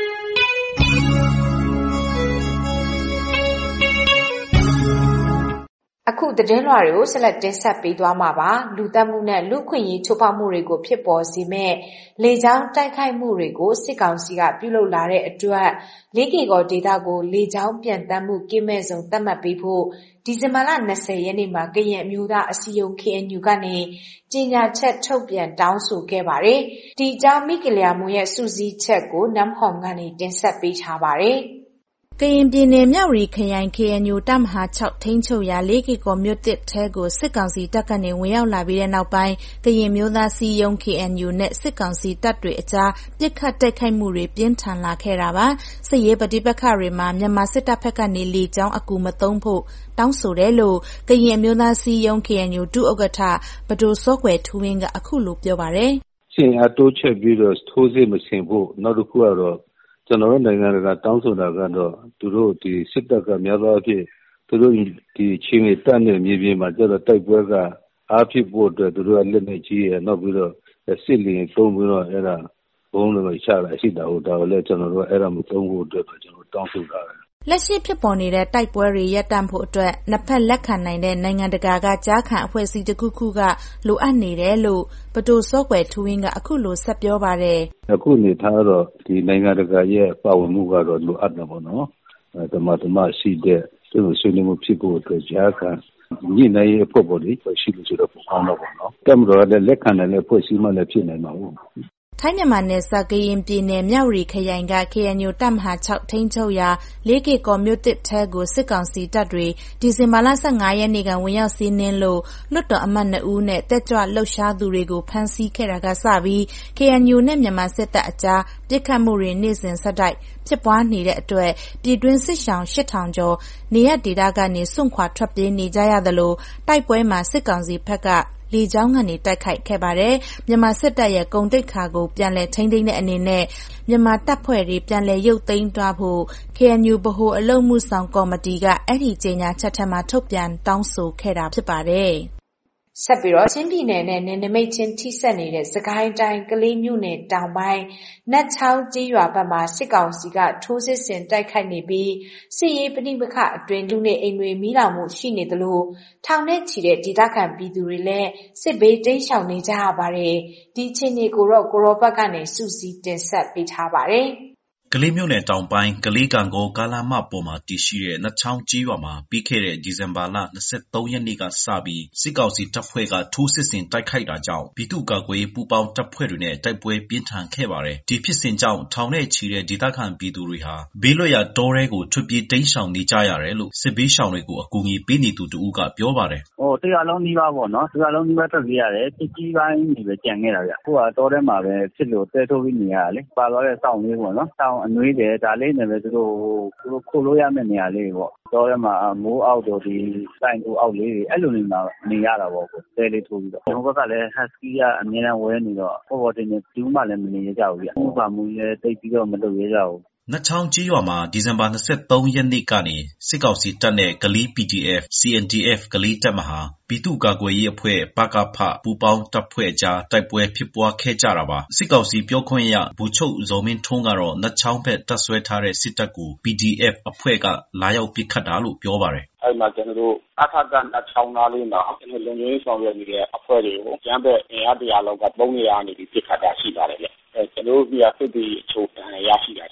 အခုသတင်းလွှာတွေကိုဆက်လက်တင်ဆက်ပေးသွားမှာပါလူသတ်မှုနဲ့လူခွင့်ရေးချိုးဖောက်မှုတွေကိုဖြစ်ပေါ်စေမဲ့လေကြောင်းတိုက်ခိုက်မှုတွေကိုစစ်ကောင်စီကပြုလုပ်လာတဲ့အတွက်လေးကေကောဒေသကိုလေကြောင်းပြန်တမ်းမှုကိမဲ့ဆုံးသတ်မှတ်ပေးဖို့ဒီဇင်ဘာလ၂၀ရက်နေ့မှာကရင်အမျိုးသားအစည်းအရုံး ကေအန်ယူ ကနေကြေညာချက်ထုတ်ပြန်တောင်းဆိုခဲ့ပါတယ်ဒီအကြောင်းမိကလျာမွန်ရဲ့စုစည်းချက်ကိုနမ်ဟောင်ကနေတင်ဆက်ပေးထားပါတယ်ကရင်ပြည်နယ်မြဝတီခရိုင် ကေအန်ယူ တပ်မဟာ၆ထိန်းချုပ်ရာလေးကေကော်မြို့သစ်ထဲကိုစစ်ကောင်စီတပ်ကနေဝင်ရောက်လာပြီးတဲ့နောက်ပိုင်းကရင်မျိုးသားစီယုံ ကေအန်ယူ နဲ့စစ်ကောင်စီတပ်တွေအကြားပစ်ခတ်တိုက်ခိုက်မှုတွေပြင်းထန်လာခဲ့တာပါစစ်ရေးပဋိပက္ခတွေမှာမြန်မာစစ်တပ်ဘက်ကနေလေကြောင်းအကူမသုံးဖို့တောင်းဆိုတယ်လို့ကရင်မျိုးသားစီယုံ ကေအန်ယူ ဒုဥက္ကဋ္ဌပဒိုစောကွယ်ထူးဝင်းကအခုလိုပြောပါတယ်ရှင်အတိုးချက်ပြီးတော့ထိုးစစ်မဆင်ဖို့နောက်တစ်ခုကတော့ကျွန်တော်တို့နိုင်ငံကတောင်းဆိုတာကတော့သူတို့ဒီစစ်တပ်ကများသောအားဖြင့်သူတို့ဒီချင်းတွေတက်နေမြေပြင်မှာကျတော့တိုက်ပွဲကအားဖြစ်ဖို့အတွက်သူတို့ကလက်နေကြီးရနောက်ပြီးတော့စစ်လင်သုံးပြီးတော့အဲ့ဒါဘုံတွေချတာရှိတာဟိုဒါလည်းကျွန်တော်တို့အဲ့ဒါမသုံးဖို့အတွက်ကျွန်တော်တောင်းဆိုထားတယ်လက်ရှိဖြစ်ပေါ်နေတဲ့တိုက်ပွဲတွေရပ်တန့်ဖို့အတွက်နှစ်ဖက်လက်ခံနိုင်တဲ့နိုင်ငံတကာကကြားခံအဖွဲ့အစည်းတစ်ခုခုကလိုအပ်နေတယ်လို့ပဒိုစောကွယ်ထူးဝင်းကအခုလိုဆက်ပြောပါတယ်အခုနေထားတော့ဒီနိုင်ငံတကာရဲ့ပါဝင်မှုကတော့လိုအပ်တယ်ပေါ့နော်အဲတမတမရှိတဲ့သူ့ဆွေးနွေးမှုဖြစ်ဖို့အတွက်ကြားခံညှိနှိုင်းရေးအဖွဲ့ပေါ်လေးရှိလို့ဆိုတော့ပုံအောင်တော့ပေါ့နော်တက်မတော်လည်းလက်ခံနိုင်တဲ့ဖွဲ့စည်းမှလည်းဖြစ်နိုင်မှာဟုတ်ထိုင်းမြန်မာနယ်စပ်ကရင်ပြည်နယ်မြဝတီခရိုင်က ကေအန်ယူ တပ်မဟာ၆ထိန်းချုပ်ရာလေးကေကော်မြို့သစ်ထဲကိုစစ်ကောင်စီတပ်တွေဒီဇင်ဘာလ၁၅ရက်နေ့ကဝင်ရောက်စီးနင်းလို့လွှတ်တော်အမတ်နှစ်ဦးနဲ့တက်ကြွလှုပ်ရှားသူတွေကိုဖမ်းဆီးခဲ့တာကစပြီး ကေအန်ယူ နဲ့မြန်မာစစ်တပ်အကြားပစ်ခတ်မှုတွေနေ့စဉ်ဆက်တိုက်ဖြစ်ပွားနေတဲ့အတွက်ပြည်တွင်းစစ်ရှောင်ရှစ်ထောင်ကျော်နေရပ်ဒေသကနေစွန့်ခွာထွက်ပြေးနေကြရသလိုတိုက်ပွဲမှာစစ်ကောင်စီဘက်ကလေကြောင်းကနေတိုက်ခိုက်ခဲ့ပါတယ်။မြန်မာစစ်တပ်ရဲ့ဂုဏ်သိက္ခာကိုပြန်လည်ထိန်းသိမ်းတဲ့အနေနဲ့မြန်မာတပ်ဖွဲ့တွေပြန်လည်ရုပ်သိမ်းသွားဖို့ ကေအန်ယူ ဗဟိုအလုပ်မှုဆောင်ကော်မတီကအဲ့ဒီကြေညာချက်ထဲမှာထုတ်ပြန်တောင်းဆိုခဲ့တာဖြစ်ပါတယ်။ဆက်ပြီးတော့ချင်းပြည်နယ်နဲ့နယ်နိမိတ်ချင်းထိစပ်နေတဲ့စကိုင်းတိုင်းကလေးမြို့နယ်တောင်ပိုင်းနတ်ချောင်းကျေးရွာဘက်မှာစစ်ကောင်စီကထိုးစစ်ဆင်တိုက်ခိုက်နေပြီးစစ်ရေးပဋိပက္ခအတွင်းလူနေအိမ်တွေမီးလောင်မှုရှိနေသလိုထောင်နဲ့ချီတဲ့ဒေသခံပြည်သူတွေလည်းစစ်ဘေးတိမ်းရှောင်နေကြရပါတယ်ဒီအခြေအနေကိုတော့ကိုရောဘတ်ကနေစုစည်းတင်ဆက်ပေးထားပါတယ်ကလေးမြို့နယ်တောင်ပိုင်းကလေးကံကိုကာလာမပေါ်မှာတည်ရှိတဲ့နတ်ချောင်းကြီးရွာမှာပြီးခဲ့တဲ့ဒီဇင်ဘာလ၂၃ရက်နေ့ကစပြီးစစ်ကောင်စီတပ်ဖွဲ့ကထိုးစစ်ဆင်တိုက်ခိုက်တာကြောင့်ပြည်သူ့ကာကွယ်ပူးပေါင်းတပ်ဖွဲ့တွေနဲ့တိုက်ပွဲပြင်းထန်ခဲ့ပါတယ်။ဒီဖြစ်စဉ်ကြောင့်ထောင်နဲ့ချီတဲ့ဒေသခံပြည်သူတွေဟာဘေးလွတ်ရာတောထဲကိုထွက်ပြေးတိမ်းရှောင်နေကြရတယ်လို့စစ်ဘေးရှောင်တွေကိုအကူအညီပေးနေသူတို့ကပြောပါတယ်။ဟိုတရားလုံးနီးပါးပေါ့နော်။တရားလုံးနီးပါးထွက်ပြေးရတယ်။စစ်ကြီးပိုင်းနေပဲကြံခဲ့တာဗျ။အခုကတောထဲမှာပဲဖြစ်လို့တဲထိုးပြီးနေရတာလေ။ပါသွားတဲ့စောင့်လေးပေါ့နော်။စောင့်အနှွေးတယ်ဒါလေးနဲ့ပဲသူတို့သူတို့ခိုလို့ရမယ့်နေရာလေးပေါ့တောထဲမှာမိုးအောက်တို့ဒီစိုင်ကိုအောက်လေးတွေအဲ့လိုနေမှာနေရတာပေါ့ကိုတဲလေးထိုးပြီးတော့ကျွန်တော်ဘက်ကလည်းဟတ်စကီးကအမြဲတမ်းဝဲနေတော့ပေါ်ပေါ်တင်တင်တူးမှလည်းမနေရကြဘူးဗျဥပမာလည်းတိတ်ပြီးတော့မလုပ်ရကြဘူးနတ်ချောင်းကြီးရွာမှာဒီဇင်ဘာ၂၃ရက်နေ့ကနေစစ်ကောင်စီတပ်နဲ့ဂလီ ပီ ဒီ အက်ဖ် စီ အန် ဒီ အက်ဖ် ဂလီတပ်မဟာပြည်သူ့ကာကွယ်ရေးအဖွဲ့ပကဖပူပေါင်းတပ်ဖွဲ့ကြားတိုက်ပွဲဖြစ်ပွားခဲ့ကြတာပါစစ်ကောင်စီပြောခွင့်ရဗိုလ်ချုပ်ဇော်မင်းထွန်းကတော့နတ်ချောင်းဘက်တပ်ဆွဲထားတဲ့စစ်တပ်ကို ပီ ဒီ အက်ဖ် အဖွဲ့ကလာရောက်ပစ်ခတ်တာလို့ပြောပါတယ်အဲ့မှာကျွန်တော်တို့အထက်ကနတ်ချောင်းသားလေးမှာကျွန်တော်လုံခြုံရေးဆောင်ရွက်နေတဲ့အဖွဲ့တွေကိုကျမ်းဘက်အင်အားတရာလောက်ကသုံးနေရနေပြီးပစ်ခတ်တာရှိပါတယ်လေအဲကျွန်တော်တို့ဒီအဖြစ်ဒီအချို့တန်ရရှိတာရှိပါတယ်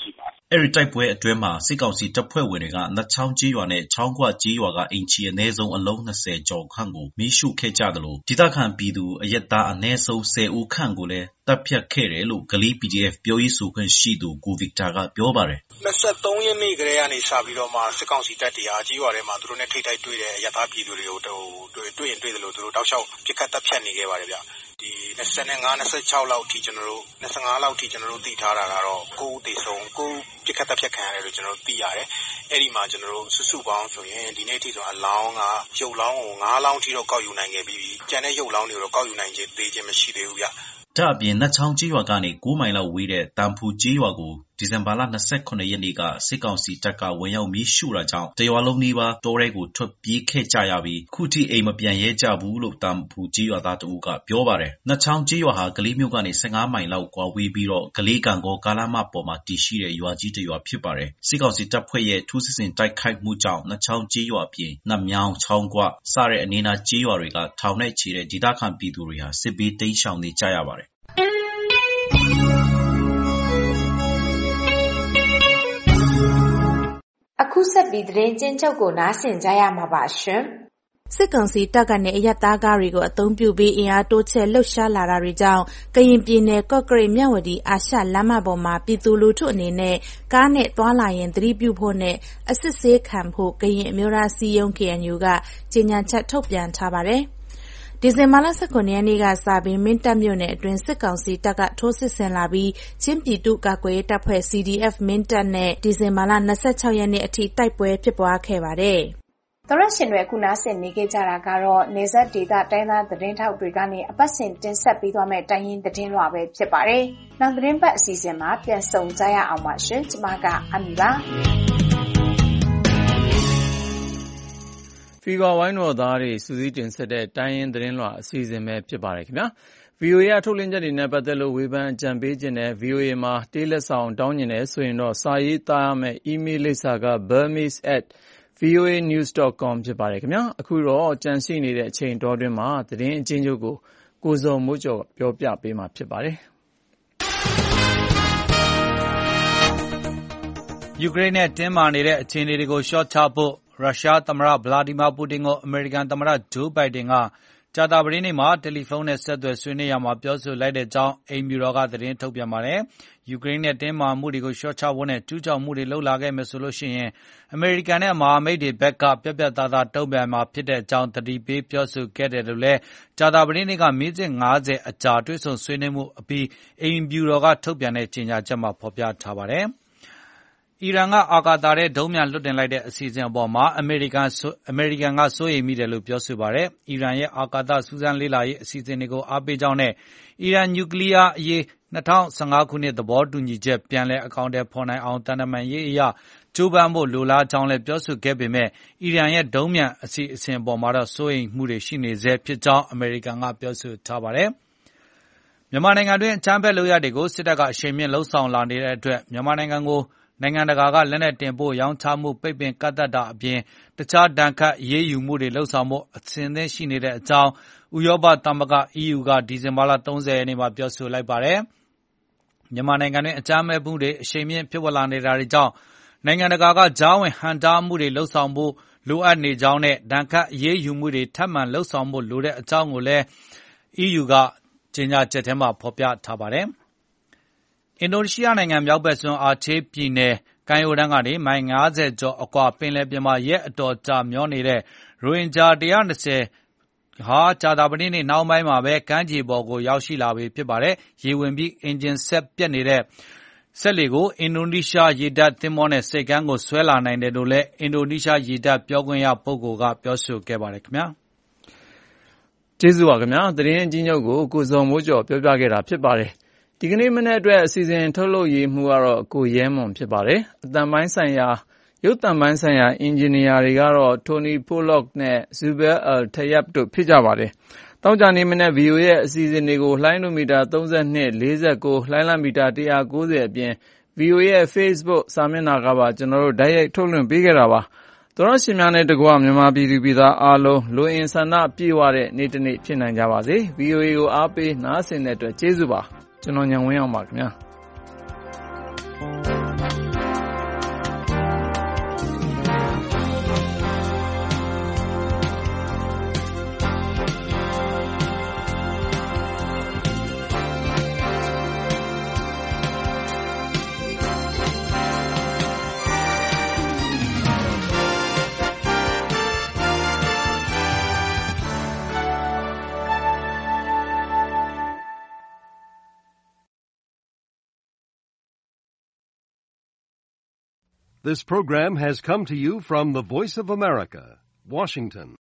အဲဒီတိုက်ပွဲအတွင်းမှာစစ်ကောင်စီတပ်ဖွဲ့ဝင်တွေကနတ်ချောင်းကျေးရွာနဲ့ချောင်းကွကျေးရွာကအိမ်ခြေအနည်းဆုံးအလုံး၂၀ကျော်ခန့်ကိုမီးရှို့ခဲ့ကြသလိုဒေသခံပြည်သူအရက်သားအနည်းဆုံး၁၀ဦးခန့်ကိုလည်းတပ်ဖြတ်ခဲ့တယ်လို့ဂလီ ပီ ဒီ အက်ဖ် ပြောရေးဆိုခွင့်ရှိသူကိုဗစ်တာကပြောပါတယ်၂၃ရက်နေ့ကလေးကနေစပြီးတော့မှစစ်ကောင်စီတပ်တွေအားကြီးရွာထဲမှာသူတို့နဲ့ထိတ်တိုက်တွေ့တဲ့အရက်သားပြည်သူတွေကိုတွေ့တွေ့ရင်တွေ့တယ်လို့သူတို့တောက်လျှောက်ပြစ်ခတ်တပ်ဖြတ်နေခဲ့ပါတယ်ဗျဒီ၂၅ ၂၆လောက်အထိကျွန်တော်တို့၂၅လောက်အထိကျွန်တော်တို့သိထားတာကတော့၉ဦးသေဆုံး၉ဦးပြစ်ခတ်တပ်ဖြတ်ခံရတယ်လို့ကျွန်တော်တို့သိရတယ်အဲ့ဒီမှာကျွန်တော်တို့စုစုပေါင်းဆိုရင်ဒီနေ့အထိဆိုအလောင်းကရုပ်လောင်းကို၅လောင်းထိတော့ကောက်ယူနိုင်ခဲ့ပြီးကျန်တဲ့ရုပ်လောင်းတွေကိုတော့ကောက်ယူနိုင်ခြင်းသေးခြင်းမရှိသေးဘူးဗျဒါအပြင်နတ်ချောင်းကျေးရွာကနေ၉မိုင်လောက်ဝေးတဲ့တန်ဖူကျေးရွာကိုဒီဇင်ဘာလ၂၇ရက်နေ့ကစစ်ကောင်စီတပ်ကဝင်ရောက်မီးရှို့တာကြောင့်တရွာလုံးနီးပါးတောထဲကိုထွက်ပြေးခဲ့ကြရပြီးခုထိအိမ်မပြန်ရဲကြဘူးလို့တန်ဖူကျေးရွာသားတဦးကပြောပါတယ်။နတ်ချောင်းကျေးရွာဟာဂလေးမြို့ကနေ၁၅မိုင်လောက်ကွာဝေးပြီးတော့ဂလေးကံကောကားလမ်းမပေါ်မှာတည်ရှိတဲ့ရွာကြီးတစ်ရွာဖြစ်ပါတယ်။စစ်ကောင်စီတပ်ဖွဲ့ရဲ့ထိုးစစ်ဆင်တိုက်ခိုက်မှုကြောင့်နတ်ချောင်းကျေးရွာအပြင်နတ်မြောင်းချောင်းကွစတဲ့အနီးနားကျေးရွာတွေကထောင်နဲ့ချီတဲ့ဒေသခံပြည်သူတွေဟာစစ်ဘေးတိမ်းရှောင်နေကြရပါတယ်။အခုဆက်ပြီးသတင်းကျဉ်းချုပ်ကိုနားဆင်ကြရမှာပါရှင်။စစ်ကောင်စီတပ်ကနေအရက်သားကားတွေကိုအသုံးပြုပြီးအင်အားတိုးချဲ့လှုပ်ရှားလာတာတွေကြောင့်ကရင်ပြည်နယ်ကော့ကရိတ်မြဝတီအာရှလမ်းမပေါ်မှာပြည်သူလူထုအနေနဲ့ကားနဲ့သွားလာရင်သတိပြုဖို့နဲ့အစစ်ဆေးခံဖို့ကရင်အမျိုးသားစီးရုံး ကေအန်ယူ ကကြေညာချက်ထုတ်ပြန်ထားပါတယ်။ဒီဇင်ဘာလ၁၇ရက်နေ့ကစပြီးမင်းတပ်မြို့နယ်အတွင်းစစ်ကောင်စီတပ်ကထိုးစစ်ဆင်လာပြီးချင်းပြည်သူ့ကာကွယ်ရေးတပ်ဖွဲ့ စီ ဒီ အက်ဖ် မင်းတပ်နဲ့ဒီဇင်ဘာလ၂၆ရက်နေ့အထိတိုက်ပွဲဖြစ်ပွားခဲ့ပါတယ်။သောရရှင်တွေအခုနားဆင်နေကြကြတာကတော့နေဆက်ဒေတာတိုင်းသားသတင်းထောက်တွေကနေအပတ်စဉ်တင်ဆက်ပေးသွားမယ့်တိုင်းရင်းသတင်းလွှာပဲဖြစ်ပါတယ်။နောက်သတင်းပတ်အစီအစဉ်မှာပြန်ဆုံကြရအောင်ပါရှင်။ကျွန်မကအမီပါ။ဖီဗာဝိုင်းတော်သားတွေစူးစီးတင်ဆက်တဲ့တိုင်းရင်းသတင်းလွှာအစီအစဉ်ပဲဖြစ်ပါတယ်ခင်ဗျာ ဗွီအိုအေ ကထုတ်လွှင့်ချက်တွေနဲ့ပတ်သက်လို့ဝေဖန်အကြံပေးခြင်းနဲ့ ဗွီအိုအေ မှာတေးလက်ဆောင်တောင်းကျင်တယ်ဆိုရင်တော့စာရေးသားရမယ့် email လိပ်စာက burmese at voa news dot com ဖြစ်ပါတယ်ခင်ဗျာအခုတော့ကြံရှိနေတဲ့အချိန်တောတွင်းမှာသတင်းအချင်းချုပ်ကိုကိုဇော်မိုးကျော်ပြောပြပေးမှာဖြစ်ပါတယ်ယူကရိန်းနဲ့တင်းမာနေတဲ့အခြေအနေတွေကိုရှော့ချဖို့ရုရှားသမ္မတဗလာဒီမာပူတင်ကိုအမေရိကန်သမ္မတဂျိုးဘိုင်ဒန်ကကြာသပတေးနေ့မှာတယ်လီဖုန်းနဲ့ဆက်သွယ်ဆွေးနွေးရာမှာပြောဆိုလိုက်တဲ့အကြောင်းအိမ်ဖြူတော်ကသတင်းထုတ်ပြန်ပါတယ်။ယူကရိန်းနဲ့တင်းမာမှုတွေကိုလျှော့ချဖို့နဲ့ကျူးကျော်မှုတွေလုပ်လာခဲ့မယ်ဆိုလို့ရှိရင်အမေရိကန်နဲ့မဟာမိတ်တွေဘက်ကပြတ်ပြတ်သားသားတုံ့ပြန်မှာဖြစ်တဲ့အကြောင်းသတိပေးပြောဆိုခဲ့တယ်လို့လည်းကြာသပတေးနေ့ကမိနစ်၅၀အကြာတွေ့ဆုံဆွေးနွေးမှုအပြီးအိမ်ဖြူတော်ကထုတ်ပြန်တဲ့ကြေညာချက်မှာဖော်ပြထားပါတယ်။အီရန်ကအာကာသထဲဒုံးပျံလွှတ်တင်လိုက်တဲ့အစီအစဉ်အပေါ်မှာအမေရိကန်အမေရိကန်ကစိုးရိမ်မိတယ်လို့ပြောဆိုပါတယ်။အီရန်ရဲ့အာကာသစူးစမ်းလေ့လာရေးအစီအစဉ်တွေကိုအားပေးကြောင်းနဲ့အီရန်နျူကလ িয়ার အရေး၂၀၁၅ခုနှစ်သဘောတူညီချက်ပြန်လည်အကောင်အထည်ဖော်နိုင်အောင်တန်တမာရေးအရကြိုးပမ်းဖို့လိုလားကြောင်းလည်းပြောဆိုခဲ့ပေမဲ့အီရန်ရဲ့ဒုံးပျံအစီအစဉ်အပေါ်မှာတော့စိုးရိမ်မှုတွေရှိနေဆဲဖြစ်ကြောင်းအမေရိကန်ကပြောဆိုထားပါတယ်။မြန်မာနိုင်ငံတွင်းအကြမ်းဖက်လုပ်ရပ်တွေကိုစစ်တပ်ကအရှိန်မြင့်လှုံ့ဆော်လာနေတဲ့အတွက်မြန်မာနိုင်ငံကိုနိုင်ငံတကာကလက်နက်တင်ပို့ရောင်းချမှုပိတ်ပင်ကန့်သတ်တာအပြင်တခြားဒဏ်ခတ်အရေးယူမှုတွေလှုံ့ဆော်မှုအဆင်သင့်ရှိနေတဲ့အကြောင်းဥရောပသမဂ္ဂ အီးယူ ကဒီဇင်ဘာလ၃၀ရက်နေ့မှာပြောဆိုလိုက်ပါတယ်။မြန်မာနိုင်ငံတွင်းအကြမ်းဖက်မှုတွေအရှိန်မြင့်ဖြစ်ပေါ်လာနေတာတွေကြောင့်နိုင်ငံတကာကကြားဝင်ဟန့်တားမှုတွေလှုံ့ဆော်ဖို့လိုအပ်နေကြောင်းနဲ့ဒဏ်ခတ်အရေးယူမှုတွေထပ်မံလှုံ့ဆော်ဖို့လိုတဲ့အကြောင်းကိုလည်း အီးယူ ကကြေညာချက်ထဲမှာဖော်ပြထားပါတယ်။အင်ဒိုနီးရှားနိုင်ငံမြောက်ဘက်စွန်းအာချေးပြည်နယ်ကမ်းရိုးတန်းကနေမိုင်၅၀ကျော်အကွာပင်လယ်ပြင်မှာရက်အတော်ကြာမျောနေတဲ့ရိုဟင်ဂျာ၁၂၀ဟာကြာသပတေးနေ့နှောင်းပိုင်းမှာပဲကမ်းခြေပေါ်ကိုရောက်ရှိလာပြီဖြစ်ပါတယ်။ရေဝင်ပြီးအင်ဂျင်ဆက်ပြတ်နေတဲ့စက်လှေကိုအင်ဒိုနီးရှားရေတပ်သင်္ဘောနဲ့ဆိပ်ကမ်းကိုဆွဲလာနိုင်တယ်လို့လည်းအင်ဒိုနီးရှားရေတပ်ပြောခွင့်ရပုဂ္ဂိုလ်ကပြောဆိုခဲ့ပါတယ်ခင်ဗျာ။ကျေးဇူးပါခင်ဗျာ။သတင်းအချင်းချုပ်ကိုကိုဇော်မိုးကျော်ပြောပြခဲ့တာဖြစ်ပါတယ်။ဒီကနေ့မနေ့အတွက်အစီအစဉ်ထုတ်လုပ်ရေးမှုကတော့ကိုရဲမွန်ဖြစ်ပါတယ်။အတန်ပိုင်းဆိုင်ရာရုပ်သံပိုင်းဆိုင်ရာအင်ဂျင်နီယာတွေကတော့ Tony Pollock နဲ့ Zubair Al-Tayyab တို့ဖြစ်ကြပါတယ်။တောင်းကြနေမနေ့ ဗီအိုအေ ရဲ့အစီအစဉ်တွေကိုလှိုင်းလိုမီတာသုံး၂ ၄၉လှိုင်းလမီတာ၁၉၀အပြင် ဗီအိုအေ ရဲ့ Facebook စာမျက်နှာကပါကျွန်တော်တို့ဓာတ်ရိုက်ထုတ်လွှင့်ပေးခဲ့တာပါ။သောရရှင်များနဲ့တကွမြန်မာပြည်သူပြည်သားအားလုံးလူအင်ဆန္ဒပြည့်ဝတဲ့နေ့တစ်နေ့ဖြစ်နိုင်ကြပါစေ။ ဗီအိုအေ ကိုအားပေးနားဆင်တဲ့အတွက်ကျေးဇူးပါ။ကျွန်တော်ညံဝင်းအောင်ပါခင်ဗျာ This program has come to you from the Voice of America, Washington.